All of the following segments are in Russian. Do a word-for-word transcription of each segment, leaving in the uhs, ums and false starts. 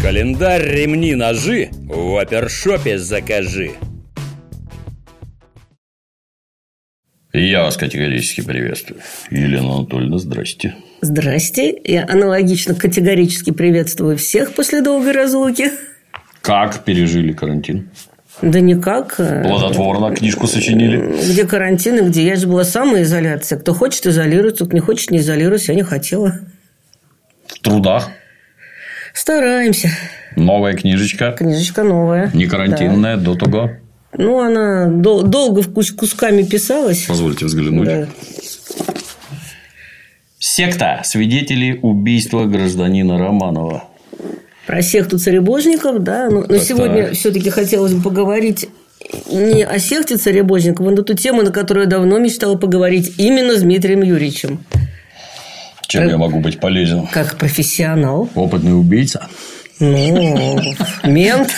Календарь, ремни, ножи в опершопе закажи. Я вас категорически приветствую. Елена Анатольевна, здрасте. Здрасте. Я аналогично категорически приветствую всех после долгой разлуки. Как пережили карантин? Да никак. Плодотворно книжку сочинили. Где карантин и где? Я же была самоизоляция. Кто хочет, изолируется, кто не хочет, не изолируется. Я не хотела. В трудах? Стараемся. Новая книжечка? Книжечка новая. Не карантинная, да. До того? Ну, она дол- долго в кус- кусками писалась. Позвольте взглянуть. Да. Секта. Свидетели убийства гражданина Романова. Про секту царебожников, да. Но, но Так, сегодня так. все-таки хотелось бы поговорить не о секте царебожников, а на ту тему, на которую я давно мечтала поговорить, именно с Дмитрием Юрьевичем. Чем Про... я могу быть полезен? Как профессионал. Опытный убийца. Ну, мент.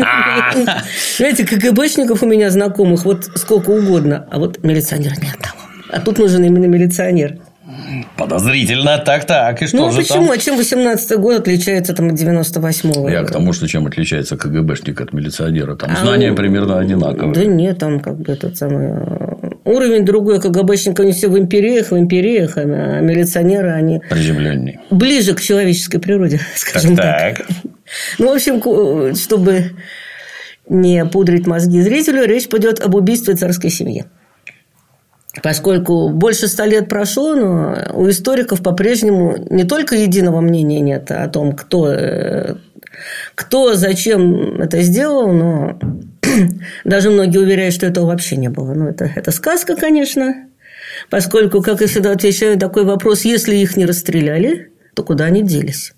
Знаете, КГБшников у меня знакомых вот сколько угодно, а вот милиционера ни одного. А тут нужен именно милиционер. Подозрительно. Так-так. И что ну, же почему? там? А чем восемнадцатый год отличается там, от девяносто восьмого? Я к тому, что чем отличается КГБшник от милиционера. Там А знания он... примерно одинаковые. Да нет, там как бы этот самый... Уровень другой. КГБшника они все в империях, в империях, а милиционеры они... Приземленней. Ближе к человеческой природе, скажем так. так. Ну, в общем, чтобы не пудрить мозги зрителю, речь пойдет об убийстве царской семьи. Поскольку больше ста лет прошло, но у историков по-прежнему не только единого мнения нет о том, кто, кто зачем это сделал, но даже многие уверяют, что этого вообще не было. Ну, это, это сказка, конечно, поскольку, как я всегда отвечаю на такой вопрос, если их не расстреляли, то куда они делись?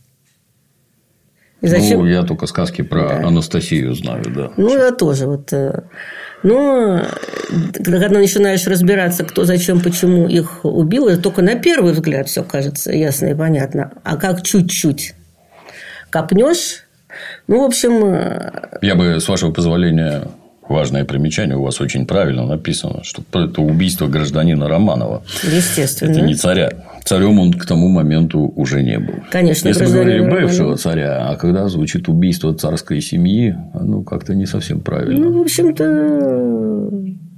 И зачем? Ну, я только сказки про да. Анастасию знаю, да. Ну, я тоже. Вот. Но когда начинаешь разбираться, кто, зачем, почему их убил, это только на первый взгляд все кажется ясно и понятно. А как чуть-чуть копнешь, ну, в общем... Я бы, с вашего позволения, важное примечание, у вас очень правильно написано, что это убийство гражданина Романова. Естественно. Это не царя. Царем он к тому моменту уже не был. Конечно, если говорили Романова. бывшего царя, а когда звучит убийство царской семьи, ну, как-то не совсем правильно. Ну, в общем-то,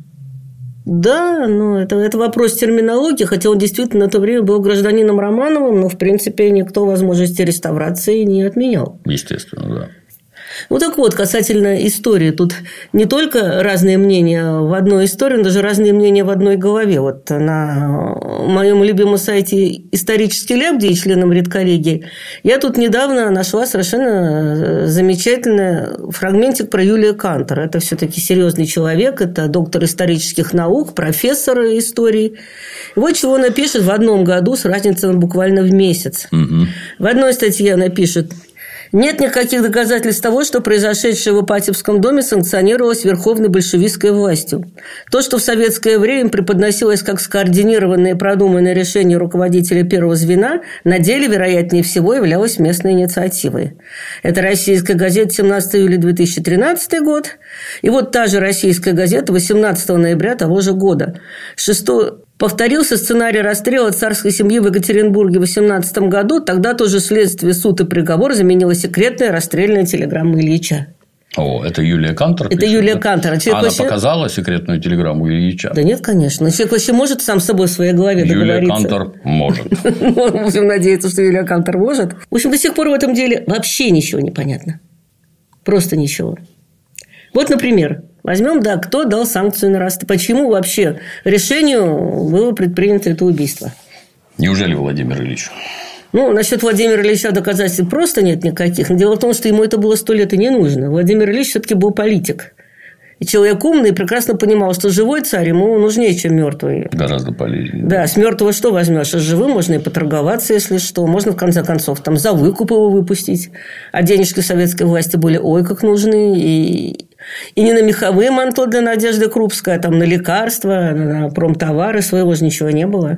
да, но это, это вопрос терминологии, хотя он действительно на то время был гражданином Романовым, но, в принципе, никто возможности реставрации не отменял. Естественно, да. Ну, так вот, касательно истории. Тут не только разные мнения в одной истории, но даже разные мнения в одной голове. Вот на моем любимом сайте «Исторический ляп», где я членом редколлегии, я тут недавно нашла совершенно замечательный фрагментик про Юлия Кантора. Это все-таки серьезный человек, это доктор исторических наук, профессор истории. И вот чего он напишет в одном году с разницей буквально в месяц. Угу. В одной статье он напишет: нет никаких доказательств того, что произошедшее в Ипатьевском доме санкционировалось верховной большевистской властью. То, что в советское время преподносилось как скоординированное и продуманное решение руководителя первого звена, на деле, вероятнее всего, являлось местной инициативой. Это «Российская газета», семнадцатого июля две тысячи тринадцатый год. И вот та же «Российская газета» восемнадцатого ноября того же года. шестого Повторился сценарий расстрела царской семьи в Екатеринбурге в восемнадцатом году. Тогда тоже следствие, суд и приговор заменила секретная расстрельная телеграмма Ильича. О, это Юлия Кантор? Это пишет, Юлия да? Кантор. Она вообще... показала секретную телеграмму Ильича? Да нет, конечно. Человек вообще может сам с собой в своей голове Юлия договориться? Юлия Кантор может. Будем надеяться, что Юлия Кантор может. В общем, до сих пор в этом деле вообще ничего не понятно. Просто ничего. Вот, например, возьмем, да, кто дал санкцию на расстрел? Почему вообще решению было предпринято это убийство? Неужели Владимир Ильич? Ну, насчет Владимира Ильича доказательств просто нет никаких. Но дело в том, что ему это было сто лет и не нужно. Владимир Ильич все-таки был политик. И человек умный и прекрасно понимал, что живой царь ему нужнее, чем мертвый. Гораздо полезнее. Да, с мертвого что возьмешь? А с живым можно и поторговаться, если что. Можно, в конце концов, там за выкуп его выпустить. А денежки советской власти были ой как нужны. И, и не на меховые манто для Надежды Крупской, а там на лекарства, на промтовары. Своего же ничего не было.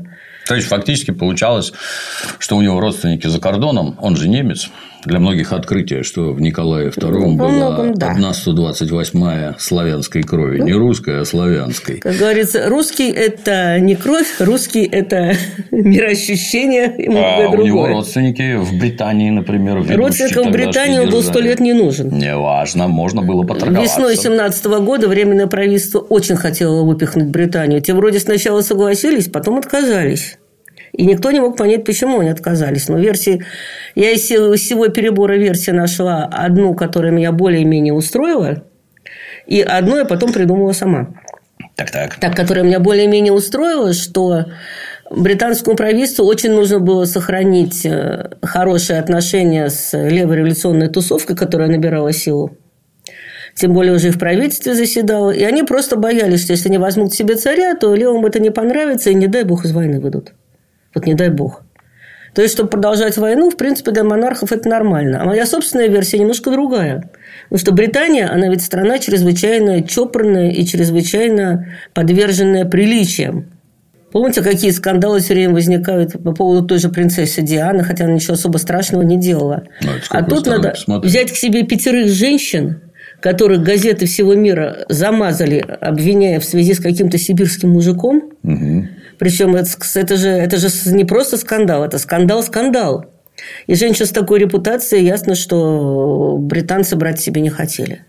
То есть, фактически получалось, что у него родственники за кордоном, он же немец. Для многих открытие, что в Николае втором Во была многом, да. одна сто двадцать восьмая славянской крови. Не русской, а славянской. Как говорится, русский – это не кровь, русский – это мироощущение и многое а другое. У него родственники в Британии, например, родственникам в Британии он был сто лет не нужен. Неважно, можно было поторговаться. Весной семнадцатого года Временное правительство очень хотело выпихнуть Британию. Те вроде сначала согласились, потом отказались. И никто не мог понять, почему они отказались. Но версии... Я из всего перебора версий нашла одну, которая меня более-менее устроила, и одну я потом придумала сама. Так-так. Так, которая меня более-менее устроила, что британскому правительству очень нужно было сохранить хорошие отношения с левой революционной тусовкой, которая набирала силу. Тем более уже и в правительстве заседала. И они просто боялись, что если не возьмут себе царя, то левым это не понравится, и не дай бог из войны выйдут. Вот не дай бог. То есть, чтобы продолжать войну, в принципе, для монархов это нормально. А моя собственная версия немножко другая. Потому что Британия, она ведь страна чрезвычайно чопорная и чрезвычайно подверженная приличиям. Помните, какие скандалы все время возникают по поводу той же принцессы Дианы, хотя она ничего особо страшного не делала. А тут надо посмотреть. Взять к себе пятерых женщин, которых газеты всего мира замазали, обвиняя в связи с каким-то сибирским мужиком. Угу. Причем это, это, же, это же не просто скандал, это скандал-скандал. И женщин с такой репутацией ясно, что британцы брать себе не хотели.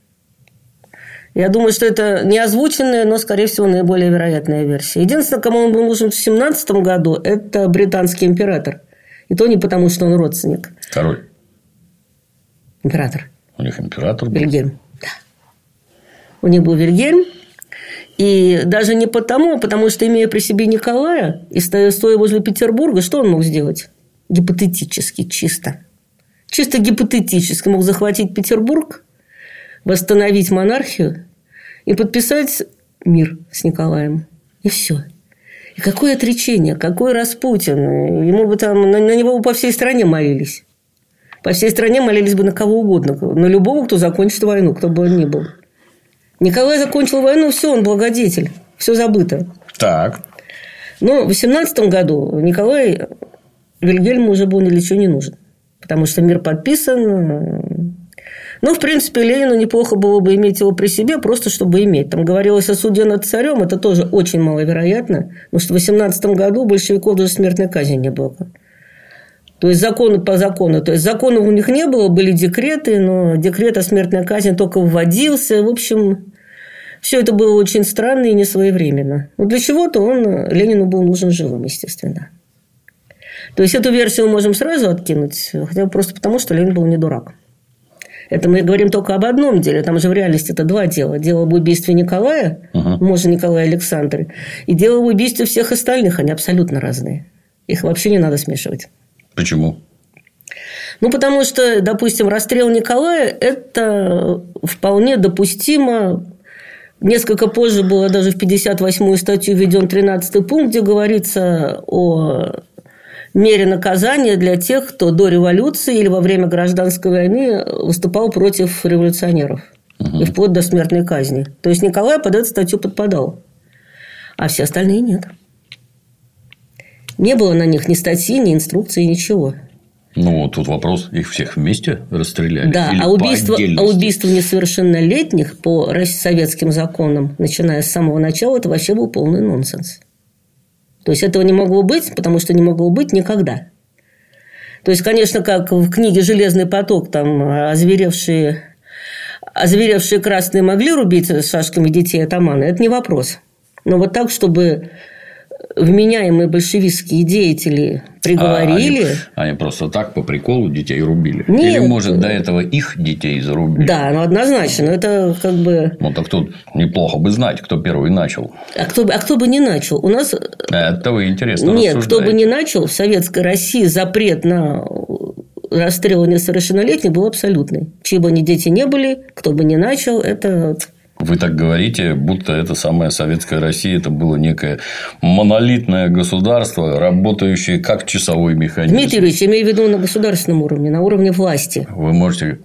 Я думаю, что это не озвученная, но, скорее всего, наиболее вероятная версия. Единственное, кому он был нужен в семнадцатом году, это британский император. И то не потому, что он родственник. Король. Император. У них император был? Вильгельм. Да. У них был Вильгельм. И даже не потому, а потому что, имея при себе Николая и стоя возле Петербурга, что он мог сделать? Гипотетически, чисто. Чисто гипотетически мог захватить Петербург, восстановить монархию и подписать мир с Николаем. И все. И какое отречение, какой Распутин. Ему бы там, на него бы по всей стране молились. По всей стране молились бы на кого угодно. На любого, кто закончит войну, кто бы он ни был. Николай закончил войну, все, он благодетель. Все забыто. Так. Но в восемнадцатом году Николай Вильгельму уже был ни для чего не нужен. Потому что мир подписан. Ну, в принципе, Ленину неплохо было бы иметь его при себе, просто чтобы иметь. Там говорилось о суде над царем, это тоже очень маловероятно. Потому что в восемнадцатом году у большевиков даже смертной казни не было. То есть, законы по закону. То есть, законов у них не было, были декреты, но декрет о смертной казни только вводился. В общем, все это было очень странно и несвоевременно. Но для чего-то он, Ленину был нужен живым, естественно. То есть, эту версию мы можем сразу откинуть, хотя бы просто потому, что Ленин был не дурак. Это мы говорим только об одном деле. Там же в реальности это два дела. Дело об убийстве Николая, угу. мужа Николая Александры, и дело об убийстве всех остальных. Они абсолютно разные. Их вообще не надо смешивать. Почему? Ну, потому что, допустим, расстрел Николая – это вполне допустимо. Несколько позже было даже в пятьдесят восьмую статью введен тринадцатый пункт, где говорится о мере наказания для тех, кто до революции или во время гражданской войны выступал против революционеров. Угу. И вплоть до смертной казни. То есть, Николай под эту статью подпадал. А все остальные нет. Не было на них ни статьи, ни инструкции, ничего. Ну, тут вопрос, их всех вместе расстреляли? Да, а убийство, а убийство несовершеннолетних по советским законам, начиная с самого начала, это вообще был полный нонсенс. То есть, этого не могло быть, потому что не могло быть никогда. То есть, конечно, как в книге «Железный поток», там озверевшие, озверевшие красные могли рубить шашками детей атамана, это не вопрос. Но вот так, чтобы вменяемые большевистские деятели приговорили. А они, они просто так по приколу детей рубили? Нет. Или, может, до этого их детей зарубили? Да, ну однозначно. Это как бы... Ну, так тут неплохо бы знать, кто первый начал. А кто, а кто бы не начал? У нас... Это вы интересно Нет, рассуждаете. кто бы не начал, в Советской России запрет на расстрел несовершеннолетних был абсолютный. Чьи бы они дети не были, кто бы не начал, это... Вы так говорите, будто это самая Советская Россия, это было некое монолитное государство, работающее как часовой механизм. Дмитрий Ильич, я имею в виду на государственном уровне, на уровне власти. Вы можете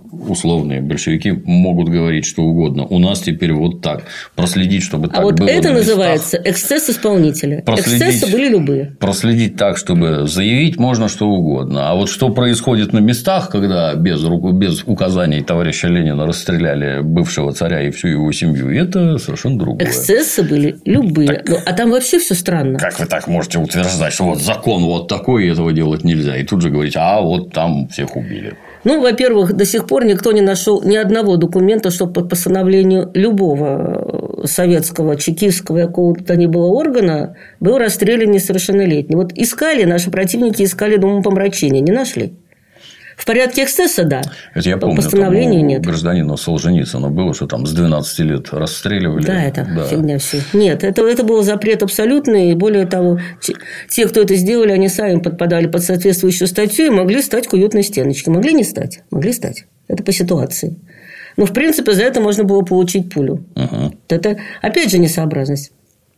условные большевики могут говорить что угодно. У нас теперь вот так. Проследить, чтобы так а вот было. Это на называется эксцесс исполнителя. Эксцессы были любые. Проследить так, чтобы заявить можно что угодно. А вот что происходит на местах, когда без, без указаний товарища Ленина расстреляли бывшего царя и всю его семью, это совершенно другое. Эксцессы были любые. Так, ну, а там вообще все странно. Как вы так можете утверждать, что вот закон вот такой, и этого делать нельзя? И тут же говорить, а вот там всех убили. Ну, во-первых, до сих пор никто не нашел ни одного документа, что по постановлению любого советского, чекистского, какого-то ни было органа был расстрелян несовершеннолетний. Вот искали, наши противники искали дом умопомрачения, не нашли. В порядке эксцесса, да. Это я по помню, постановлению там у нет. гражданина Солженицына было, что там с двенадцати лет расстреливали. Да, это да. фигня все. Нет, это, это был запрет абсолютный. И более того, те, кто это сделали, они сами подпадали под соответствующую статью и могли стать к уютной стеночке. Могли не стать? Могли стать. Это по ситуации. Но, в принципе, за это можно было получить пулю. Угу. Это, опять же, несообразность.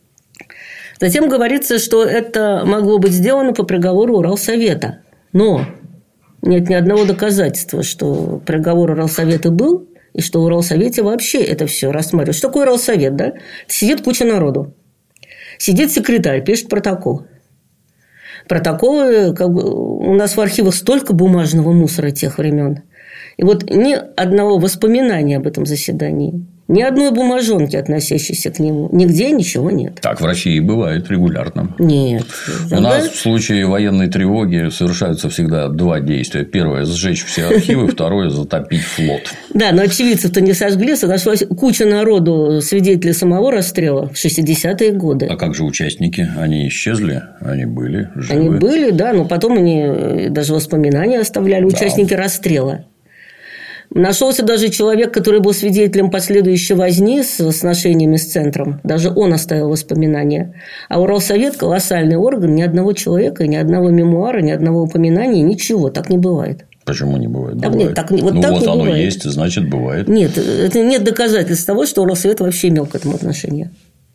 Затем говорится, что это могло быть сделано по приговору Уралсовета. Но нет ни одного доказательства, что приговор Уралсовета был, и что в Уралсовете вообще это все рассматривают. Что такое Уралсовет, да? Сидит куча народу. Сидит секретарь, пишет протокол. Протоколы, как бы, у нас в архивах столько бумажного мусора тех времен. И вот ни одного воспоминания об этом заседании, ни одной бумажонки, относящейся к нему, нигде ничего нет. Так в России бывает регулярно. Нет. У нас в случае военной тревоги совершаются всегда два действия. Первое – сжечь все архивы, второе – затопить флот. Да, но очевидцев-то не сожгли. Нашлась куча народу, свидетелей самого расстрела в шестидесятые годы. А как же участники? Они исчезли? Они были живы? Они были, да, но потом они даже воспоминания оставляли, да. Участники расстрела. Нашелся даже человек, который был свидетелем последующей возни с сношениями с центром. Даже он оставил воспоминания. А Уралсовет – колоссальный орган. Ни одного человека, ни одного мемуара, ни одного упоминания. Ничего. Так не бывает. Почему не бывает? Так, бывает. Нет, так, вот ну, так вот не оно бывает. Есть, значит, бывает. Нет, это нет доказательств того, что Уралсовет вообще имел к этому отношение.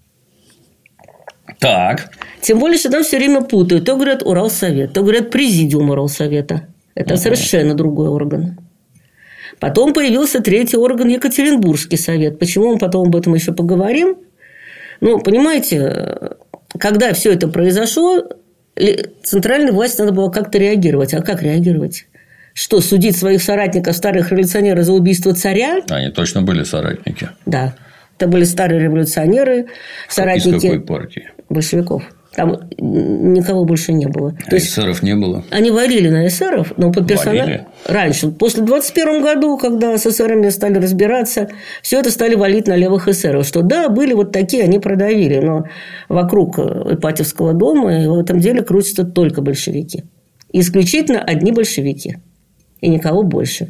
Так. Тем более, что там все время путают. То говорят Уралсовет, то говорят Президиум Уралсовета. Это угу. совершенно другой орган. Потом появился третий орган – Екатеринбургский совет. Почему мы потом об этом еще поговорим? Ну, понимаете, когда все это произошло, центральной власти надо было как-то реагировать. А как реагировать? Что, судить своих соратников, старых революционеров за убийство царя? Они точно были соратники. Да. Это были старые революционеры, соратники… Из какой партии? Большевиков. Там никого больше не было. А эсеров не было? Они валили на эсеров, но по персоналу раньше. После двадцать первом году, когда с эсерами стали разбираться, все это стали валить на левых эсеров. Что да, были вот такие, они продавили. Но вокруг Ипатьевского дома и в этом деле крутятся только большевики. Исключительно одни большевики. И никого больше.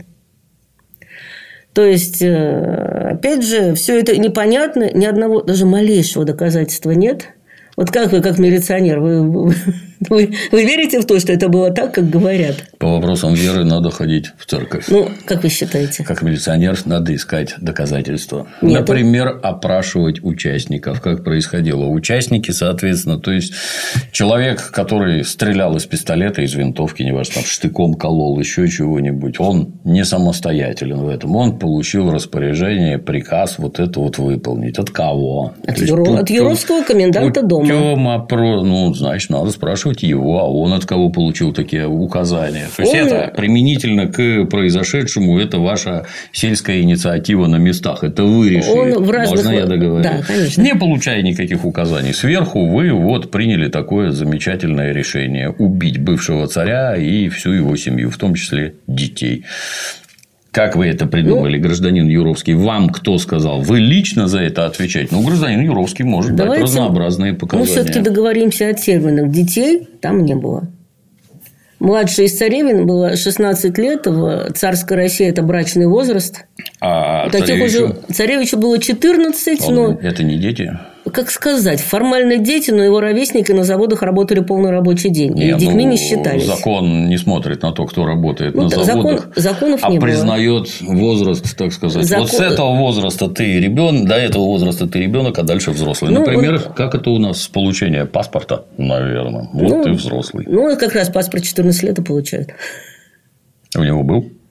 То есть, опять же, все это непонятно. Ни одного, даже малейшего доказательства нет. Вот как вы, как милиционер, вы, вы, вы верите в то, что это было так, как говорят? По вопросам веры надо ходить в церковь. Ну, как вы считаете? Как милиционер надо искать доказательства. Нет, Например, он... опрашивать участников, как происходило. Участники, соответственно, то есть человек, который стрелял из пистолета, из винтовки, неважно, там, штыком колол, еще чего-нибудь, он не самостоятелен в этом. Он получил распоряжение, приказ вот это вот выполнить. От кого? От, Юро... путем... От Юровского коменданта дома. Опро... Ну, значит, надо спрашивать его, а он от кого получил такие указания. То есть, он... это применительно к произошедшему, это ваша сельская инициатива на местах. Это вы решили. Он в разных... Можно я договорюсь? Да, конечно. Не получая никаких указаний сверху, вы вот приняли такое замечательное решение – убить бывшего царя и всю его семью, в том числе детей. Как вы это придумали, ну, гражданин Юровский? Вам кто сказал? Вы лично за это отвечаете? Ну, гражданин Юровский может дать разнообразные показания. Мы все-таки договоримся о терминах. Детей там не было. Младшей из царевин было шестнадцать лет. В царской России это брачный возраст. А царевичу? Уже... царевичу было четырнадцать. Он... Но... Это не дети? Как сказать, формально дети, но его ровесники на заводах работали полный рабочий день. Не, и детьми ну, не считались. Закон не смотрит на то, кто работает ну, на заводах, закон, законов а не признает было. Возраст, так сказать. Закон... Вот с этого возраста ты ребенок, до этого возраста ты ребенок, а дальше взрослый. Ну, Например, он... как это у нас с получением паспорта, наверное. Вот ну, ты взрослый. Ну, как раз паспорт четырнадцать лет и получает. У него был?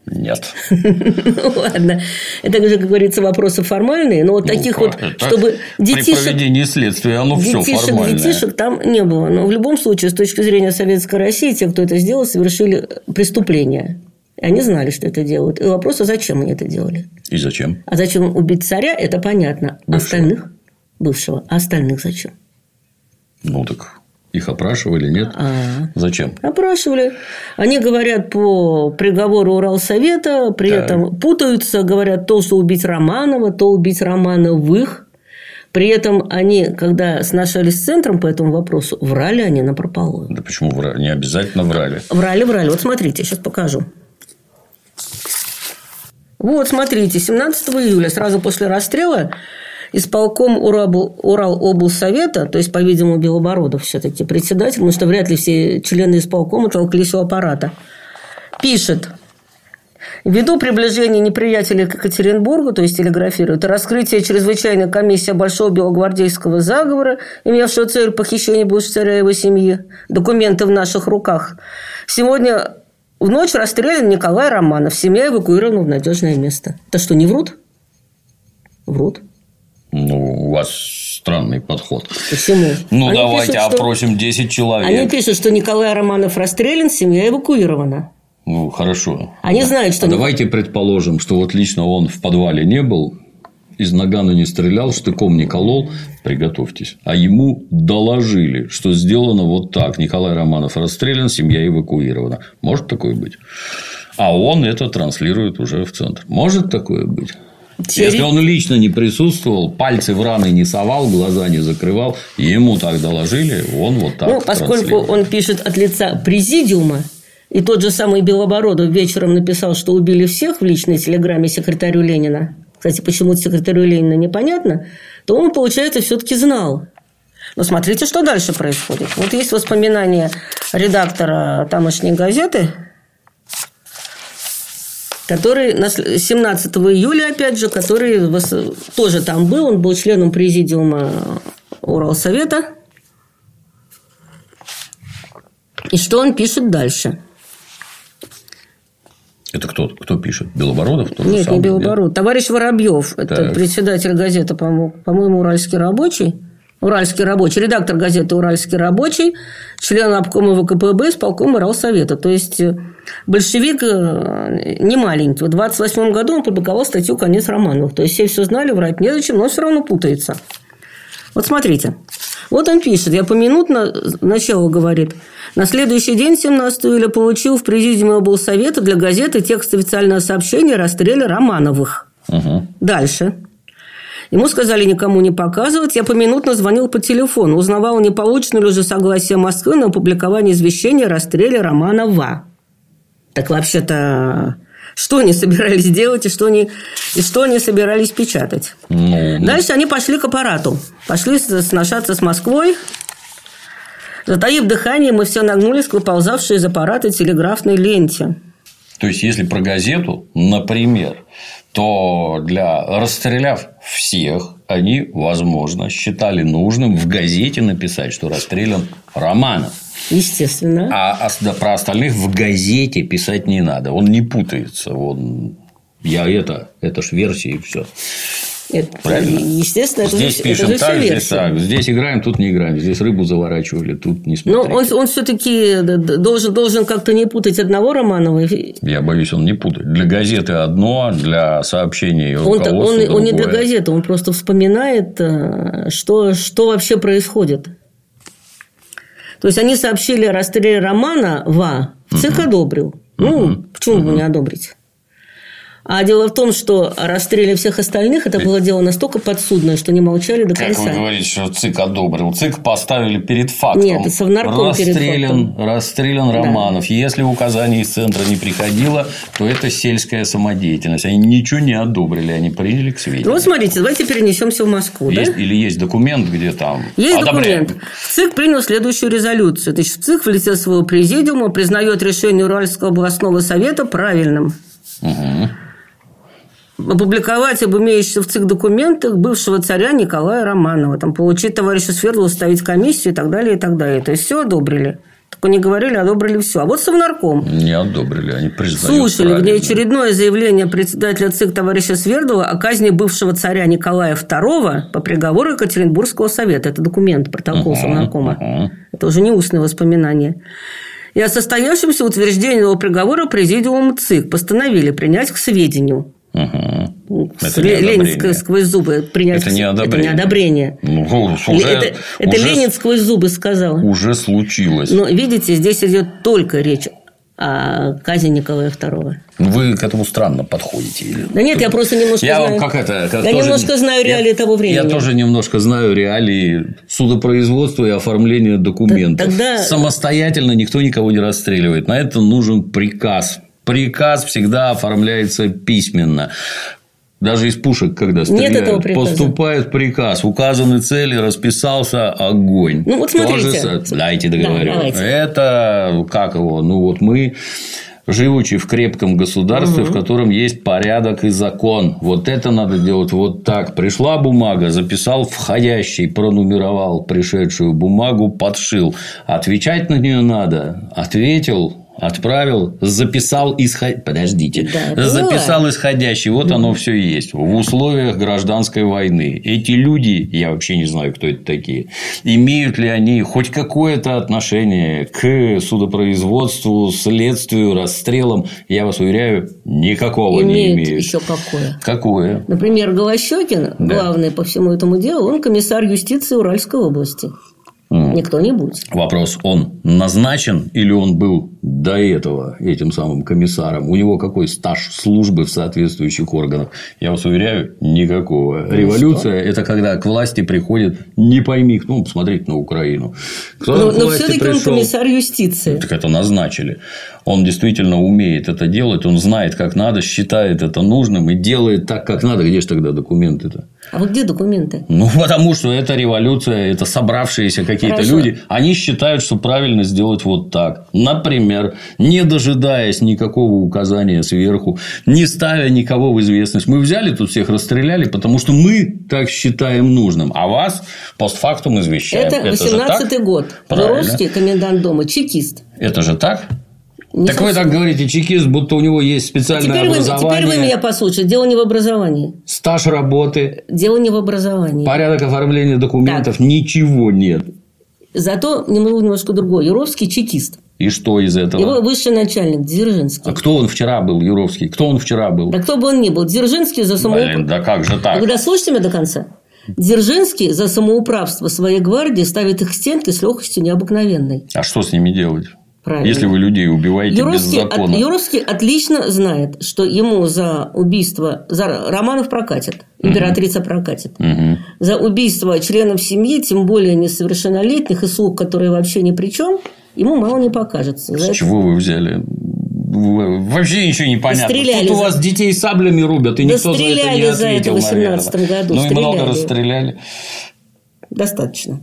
Нет. Ладно. Это же, как говорится, вопросы формальные. Но вот таких вот, чтобы детишек... При проведении следствия оно все формальное. Детишек там не было. Но в любом случае, с точки зрения Советской России, те, кто это сделал, совершили преступление. Они знали, что это делают. И вопрос, а зачем они это делали? И зачем? А зачем убить царя, это понятно. Бывшего. Остальных? Бывшего. А остальных зачем? Ну, так... Их опрашивали, нет? А-а-а. Зачем? Опрашивали. Они говорят по приговору Уралсовета, при так. этом путаются, говорят то, что убить Романова, то убить Романовых. При этом они, когда сношались с центром по этому вопросу, врали они напропалую. Да почему врали? Не обязательно врали. Врали, врали. Вот смотрите, сейчас покажу. Вот, смотрите, семнадцатого июля, сразу после расстрела, исполком Уралоблсовета, то есть, по-видимому, Белобородов все-таки председатель, потому что вряд ли все члены исполкома толклись у аппарата, пишет: ввиду приближения неприятеля к Екатеринбургу, то есть телеграфирует, и раскрытие чрезвычайной комиссии Большого белогвардейского заговора, имевшего цель похищения бывшего царя и его семьи, документы в наших руках, сегодня в ночь расстрелян Николай Романов, семья эвакуирована в надежное место. Это что, не врут? Врут. Ну, у вас странный подход. Почему? Ну, они давайте пишут, опросим что... десять человек. Они пишут, что Николай Романов расстрелян, семья эвакуирована. Ну, хорошо. Они да. знают, что... А давайте предположим, что вот лично он в подвале не был, из нагана не стрелял, штыком не колол, приготовьтесь. А ему доложили, что сделано вот так. Николай Романов расстрелян, семья эвакуирована. Может такое быть? А он это транслирует уже в центр. Может такое быть? Теперь... Если он лично не присутствовал, пальцы в раны не совал, глаза не закрывал, ему так доложили, он вот так. Ну, поскольку он пишет от лица президиума, и тот же самый Белобородов вечером написал, что убили всех в личной телеграмме секретарю Ленина, кстати, почему-то секретарю Ленина непонятно, то он, получается, все-таки знал. Но смотрите, что дальше происходит. Вот есть воспоминания редактора тамошней газеты, который семнадцатого июля, опять же, который тоже там был, он был членом президиума Уралсовета. И что он пишет дальше? Это кто, кто пишет? Белобородов? Нет, самый, не Белобородов. Нет? Товарищ Воробьев, это так. председатель газеты, по-моему, «Уральский рабочий». Уральский рабочий, редактор газеты «Уральский рабочий», член обкома ВКПБ, исполкома Уралсовета. То есть, большевик не маленький. В двадцать восьмом году он публиковал статью «Конец Романовых». То есть, все все знали, врать незачем, но он все равно путается. Вот смотрите. Вот он пишет, я поминутно, начало говорит. На следующий день, семнадцатого июля, получил в президиуме облсовета для газеты текст официального сообщения о расстреле Романовых. Угу. Дальше. Ему сказали никому не показывать. Я поминутно звонил по телефону. Узнавал, не получено ли уже согласие Москвы на опубликование извещения о расстреле Романова. Так вообще-то, что они собирались делать и что они, и что они собирались печатать. Mm-hmm. Дальше они пошли к аппарату. Пошли сношаться с Москвой. Затаив дыхание, мы все нагнулись к выползавшей из аппарата телеграфной ленте. То есть, если про газету, например, то для расстреляв всех, они, возможно, считали нужным в газете написать, что расстрелян Романов. Естественно. А про остальных в газете писать не надо. Он не путается. Он... Я это, это ж версия и все. Это, правильно? Естественно, это здесь же, пишем это же так, здесь так. Здесь играем, тут не играем. Здесь рыбу заворачивали, тут не смотрите. Но он, он все-таки должен, должен как-то не путать одного Романова. Я боюсь, он не путает. Для газеты одно, для сообщений руководства он, он, другое. Он не для газеты, он просто вспоминает, что, что вообще происходит. То есть, они сообщили о расстреле Романова, ЦИК одобрил. Ну, uh-huh. почему бы uh-huh. не одобрить? А дело в том, что о расстреле всех остальных это было дело настолько подсудное, что не молчали до конца. Как вы говорите, что ЦИК одобрил? ЦИК поставили перед фактом. Нет, Совнарком перед фактом. Расстрелян Романов. Да. Если указание из центра не приходило, то это сельская самодеятельность. Они ничего не одобрили, они приняли к сведению. Ну, вот смотрите, давайте перенесемся в Москву. Есть, да? Или есть документ, где там есть одобряем. Документ. ЦИК принял следующую резолюцию. Значит, ЦИК в лице своего президиума признает решение Уральского областного совета правильным. Угу. Опубликовать об имеющихся в ЦИК документах бывшего царя Николая Романова, там, получить товарища Свердлова, ставить комиссию и так далее, и так далее. То есть, все одобрили. Только не говорили, одобрили все. А вот Совнарком. Не одобрили, они признают. Слушали внеочередное заявление председателя ЦИК товарища Свердлова о казни бывшего царя Николая второго по приговору Екатеринбургского совета. Это документ, протокол uh-huh, Совнаркома. Uh-huh. Это уже не устные воспоминания. И о состоявшемся утверждении его приговора президиумом ЦИК постановили принять к сведению. Угу. Это Ленин сквозь зубы принять. Это не одобрение. Это не одобрение. Ну, уже, это это уже, Ленин сквозь зубы сказал. Уже случилось. Но видите, здесь идет только речь о казни Николая второго. Вы к этому странно подходите. Или... Да нет, я просто немножко я знаю. Как это, как я тоже... немножко знаю реалии я, того времени. Я тоже немножко знаю реалии судопроизводства и оформления документов. Тогда... Самостоятельно никто никого не расстреливает. На это нужен приказ. Приказ всегда оформляется письменно. Даже из пушек, когда стреляют, поступает приказ. Указаны цели, расписался, огонь. Ну, вот смотрите. Тоже... Дайте договорю. Да, это как его? Ну, вот мы... живучи в крепком государстве, угу. в котором есть порядок и закон. Вот это надо делать вот так. Пришла бумага, записал входящий, пронумеровал пришедшую бумагу, подшил. Отвечать на нее надо. Ответил. Отправил, записал исходящий. Подождите. Да, записал было. исходящий. Вот оно все есть. В условиях гражданской войны. Эти люди, я вообще не знаю, кто это такие, имеют ли они хоть какое-то отношение к судопроизводству, следствию, расстрелам? Я вас уверяю, никакого имеют не имеют. Еще какое? Какое? Например, Голощёкин, да. главный по всему этому делу, он комиссар юстиции Уральской области. Не кто-нибудь. Вопрос, он назначен или он был до этого этим самым комиссаром? У него какой стаж службы в соответствующих органах? Я вас уверяю, никакого. Ну, Революция – это когда к власти приходит не пойми кто. Ну, посмотрите на Украину. Кто но но все-таки пришел... он комиссар юстиции. Так это назначили. Он действительно умеет это делать, он знает, как надо, считает это нужным и делает так, как надо. Где же тогда документы-то? А вот где документы? Ну, потому что это революция, это собравшиеся какие-то Хорошо. люди. Они считают, что правильно сделать вот так. Например, не дожидаясь никакого указания сверху, не ставя никого в известность. Мы взяли тут всех, расстреляли, потому что мы так считаем нужным. А вас постфактум извещаем. Это восемнадцатый год. Журовский, комендант дома, чекист. Это же так? Не так совсем. Вы так говорите, чекист, будто у него есть специальное теперь образование. Вы, теперь вы меня послушайте. Дело не в образовании. Стаж работы. Дело не в образовании. Порядок оформления документов. Так. Ничего нет. Зато немножко другой. Юровский чекист. И что из этого? Его высший начальник Дзержинский. А кто он вчера был, Юровский? Кто он вчера был? Да кто бы он ни был. Дзержинский за самоуправство. Блин, да как же так? Вы дослушайте меня до конца. Дзержинский за самоуправство своей гвардии ставит их к стенке с легкостью необыкновенной. А что с ними делать? Правильно. Если вы людей убиваете Юровский, без закона. От, Юровский отлично знает, что ему за убийство... За Романов прокатит, императрица угу. прокатит. Угу. За убийство членов семьи, тем более несовершеннолетних и слуг, которые вообще ни при чем, ему мало не покажется. С чего вы взяли? Вообще ничего не понятно. Стреляли Тут у за... вас детей саблями рубят, и да никто за это не ответил, за это в восемнадцатом году. Ну, стреляли. и много расстреляли. Достаточно.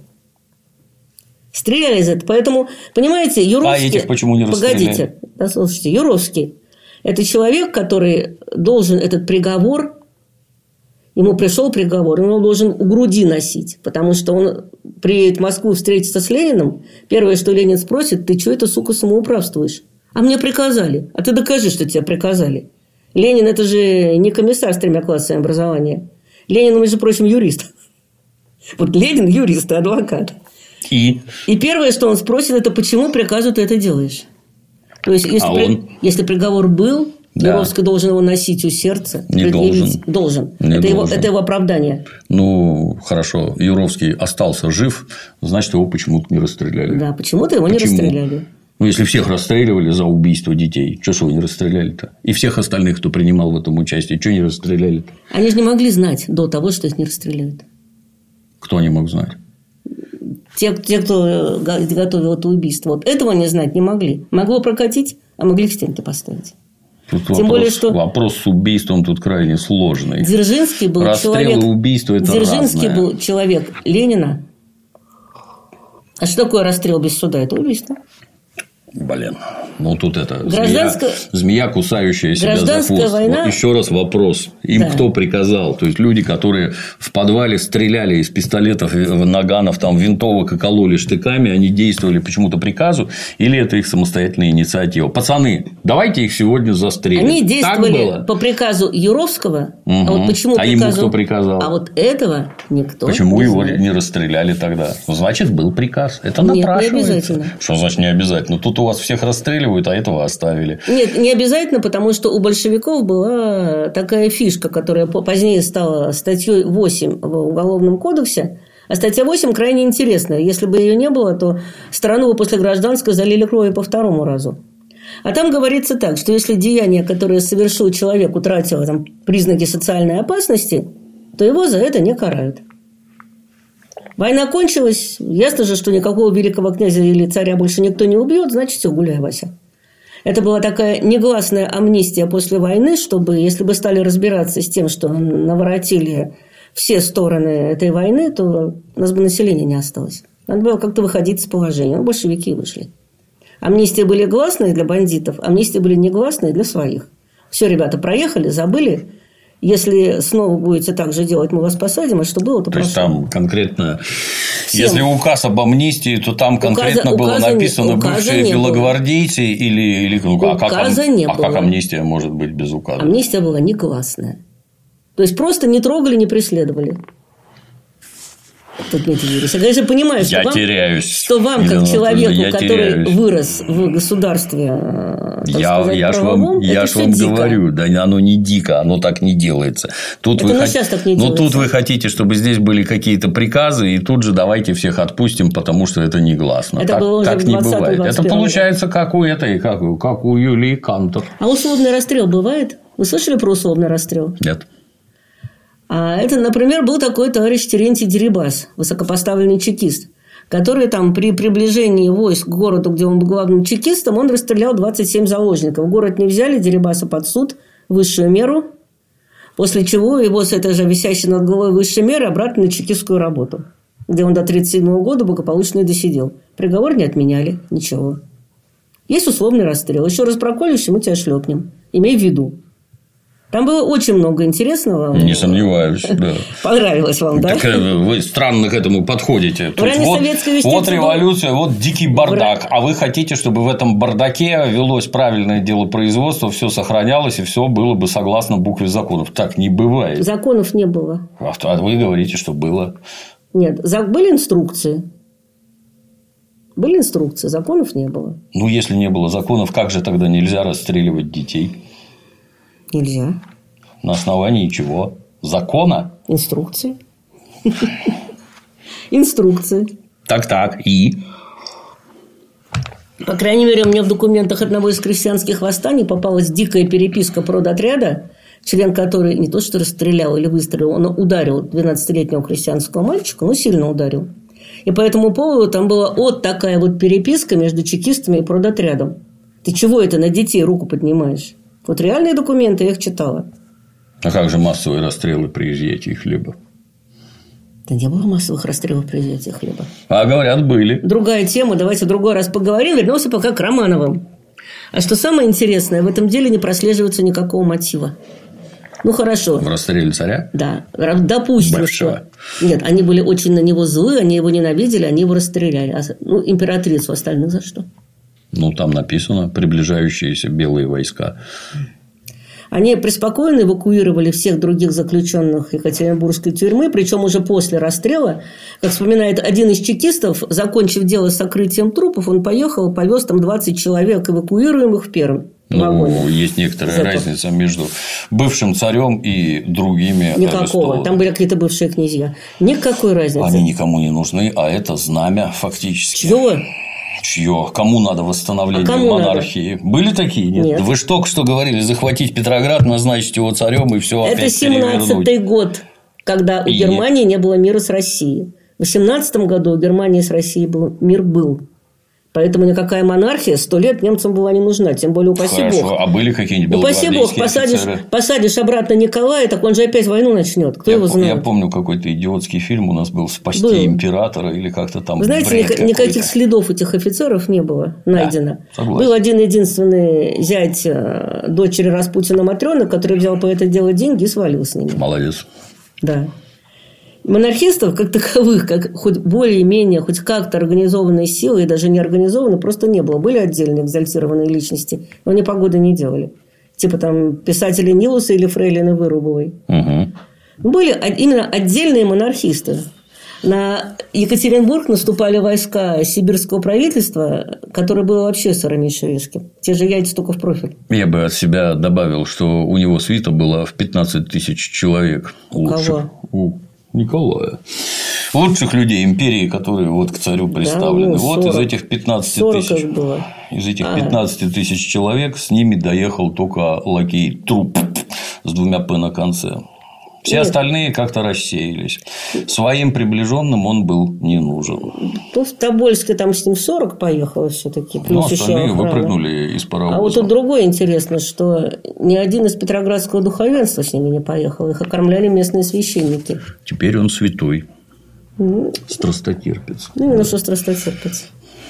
Стреляли за это. Поэтому, понимаете, Юровский... А этих почему не расстреляли? Погодите, послушайте. Юровский – это человек, который должен этот приговор... Ему пришел приговор, и он должен у груди носить. Потому что он приедет в Москву встретиться с Лениным. Первое, что Ленин спросит: ты что это, сука, самоуправствуешь? А мне приказали. А ты докажи, что тебе приказали. Ленин – это же не комиссар с тремя классами образования. Ленин, между прочим, юрист. Вот Ленин – юрист и адвокат. И? И первое, что он спросит, это почему приказу ты это делаешь? То есть, если, а при... он... если приговор был, да. Юровский должен его носить у сердца. Не должен. Должен. Не это, должен. Его, это его оправдание. Ну, хорошо. Юровский остался жив, значит, его почему-то не расстреляли. Да, почему-то его почему? не расстреляли. Ну, если всех расстреливали за убийство детей, что ж его не расстреляли-то? И всех остальных, кто принимал в этом участие, что не расстреляли-то? Они же не могли знать до того, что их не расстреляют. Кто не мог знать? Те, те, кто готовил это убийство. Вот этого не знать не могли. Могло прокатить, а могли к стенке поставить. Тут Тем вопрос, более, что... вопрос с убийством тут крайне сложный. Дзержинский был Расстрел человек... и убийство – это Дзержинский разное. был человек Ленина. А что такое расстрел без суда? Это убийство. Блин. Ну, тут это Гражданская... змея, змея, кусающая себя за хвост. Война... Вот еще раз вопрос. Им да. кто приказал? То есть, люди, которые в подвале стреляли из пистолетов, наганов, там, винтовок и кололи штыками, они действовали почему-то приказу? Или это их самостоятельная инициатива? Пацаны, давайте их сегодня застрелим. Они действовали по приказу Юровского. Угу. А вот почему а приказу... ему кто приказал? А вот этого никто Почему не его знает. не расстреляли тогда? Значит, был приказ. Это Нет, напрашивается. не обязательно. Что значит не обязательно? Тут у вас всех расстреливают, а этого оставили. Нет, не обязательно, потому что у большевиков была такая фишка, которая позднее стала статьей восемь в Уголовном кодексе. А статья восемь крайне интересная. Если бы ее не было, то страну бы после гражданской залили кровью по второму разу. А там говорится так, что если деяние, которое совершил человек, утратило там признаки социальной опасности, то его за это не карают. Война кончилась. Ясно же, что никакого великого князя или царя больше никто не убьет, значит, все, гуляй, Вася. Это была такая негласная амнистия после войны, чтобы, если бы стали разбираться с тем, что наворотили все стороны этой войны, то у нас бы населения не осталось. Надо было как-то выходить из положения. Ну, большевики вышли. Амнистии были гласные для бандитов, амнистии были негласные для своих. Все, ребята, проехали, забыли. Если снова будете так же делать, мы вас посадим, а что было, то То есть, там конкретно... Всем. Если указ об амнистии, то там конкретно указа, было указа написано не, бывшие белогвардейцы или... или ну, а, как, не а было. как амнистия может быть без указа? Амнистия была негласная. То есть, просто не трогали, не преследовали. Тут, Дмитрий Юрьевич, я, конечно, понимаю, что, я вам, теряюсь. что вам, как человеку, я который теряюсь. вырос в государстве, я, сказать, я правовом, вам, я ж вам дико. говорю, да оно не дико, оно так не делается. Тут это вы хот... сейчас так не Но делается. тут вы хотите, чтобы здесь были какие-то приказы, и тут же давайте всех отпустим, потому что это негласно. Это так было уже так в не бывает. Это получается как у этой, как, как у Юлии Кантор. А условный расстрел бывает? Вы слышали про условный расстрел? Нет. А это, например, был такой товарищ Терентий Дерибас, высокопоставленный чекист, который там при приближении войск к городу, где он был главным чекистом, он расстрелял двадцать семь заложников. Город не взяли, Дерибаса под суд, высшую меру, после чего его с этой же висящей над головой высшей меры обратно на чекистскую работу, где он до тридцать седьмого года благополучно и досидел. Приговор не отменяли, ничего. Есть условный расстрел. Еще раз проколешь, мы тебя шлепнем. Имей в виду. Там было очень много интересного. Не сомневаюсь, да. Понравилось вам, да? Так вы странно к этому подходите. То есть, вот, вот революция, вот дикий бардак. А вы хотите, чтобы в этом бардаке велось правильное делопроизводство, все сохранялось, и все было бы согласно букве законов. Так не бывает. Законов не было. А вы говорите, что было. Нет, были инструкции. Были инструкции, законов не было. Ну, если не было законов, как же тогда нельзя расстреливать детей? Нельзя. На основании чего? Закона? Инструкции. Инструкции. Так-так. И? По крайней мере, мне в документах одного из крестьянских восстаний попалась дикая переписка продотряда, член которой не то что расстрелял или выстрелил, он ударил двенадцатилетнего крестьянского мальчика, но сильно ударил. И по этому поводу там была вот такая вот переписка между чекистами и продотрядом. Ты чего это на детей руку поднимаешь? Вот реальные документы, я их читала. А как же массовые расстрелы при изъятии хлеба? Да не было массовых расстрелов при изъятии хлеба. А говорят, были. Другая тема, давайте в другой раз поговорим. Вернемся пока к Романовым. А что самое интересное, в этом деле не прослеживается никакого мотива. Ну, хорошо. В расстреле царя? Да. Допустим, Большого. что... Нет, они были очень на него злы, они его ненавидели, они его расстреляли. А, ну, императрицу остальных за что? Ну, там написано приближающиеся белые войска. Они преспокойно эвакуировали всех других заключенных Екатеринбургской тюрьмы, причем уже после расстрела, как вспоминает один из чекистов, закончив дело с сокрытием трупов, он поехал, повез там двадцать человек эвакуируемых в Пермь. Ну, есть некоторая Зато. разница между бывшим царем и другими. Никакого. Там были какие-то бывшие князья. Никакой разницы. Они никому не нужны, а это знамя фактически. Чего? Чье? Кому надо восстановление а монархии? Надо? Были такие? Нет? Нет. Вы же только что говорили, захватить Петроград, назначить его царем и все опять это семнадцатый год, когда у и... Германии не было мира с Россией. В восемнадцатом году у Германии с Россией был... мир был. Поэтому никакая монархия сто лет немцам была не нужна. Тем более, упаси Хорошо. бог. А были какие-нибудь Упаси бог, посадишь, посадишь обратно Николая, так он же опять войну начнет. Кто я, его знает? Я помню, какой-то идиотский фильм у нас был «Спасти был. императора» или как-то там. Вы знаете, ни, никаких следов этих офицеров не было найдено. Да, был один единственный зять дочери Распутина Матрёны, который взял по это дело деньги и свалил с ними. Молодец. Да. Монархистов, как таковых, как хоть более-менее, хоть как-то организованные силы, и даже не организованные, просто не было. Были отдельные экзальтированные личности, но они погоды не делали. Типа там писатели Нилуса или Фрейлины Вырубовой. Угу. Были именно отдельные монархисты. На Екатеринбург наступали войска сибирского правительства, которое было вообще сыромишевиским. Те же яйца, только в профиль. Я бы от себя добавил, что у него свита была в пятнадцать тысяч человек. У лучших. кого? У Николая. Лучших людей империи, которые вот к царю представлены. Да, ну, сорок, вот из этих пятнадцати тысяч. Было. Из этих а. пятнадцати тысяч человек с ними доехал только лакей Труп с двумя «п» на конце. Все Нет. остальные как-то рассеялись. Своим приближенным он был не нужен. Ну, в Тобольске там с ним сорок поехало все-таки. Ну, остальные выпрыгнули из паровоза. А вот тут другое интересно, что ни один из петроградского духовенства с ними не поехал. Их окормляли местные священники. Теперь он святой. Ну, страстотерпец. Ну, именно да. что страстотерпец.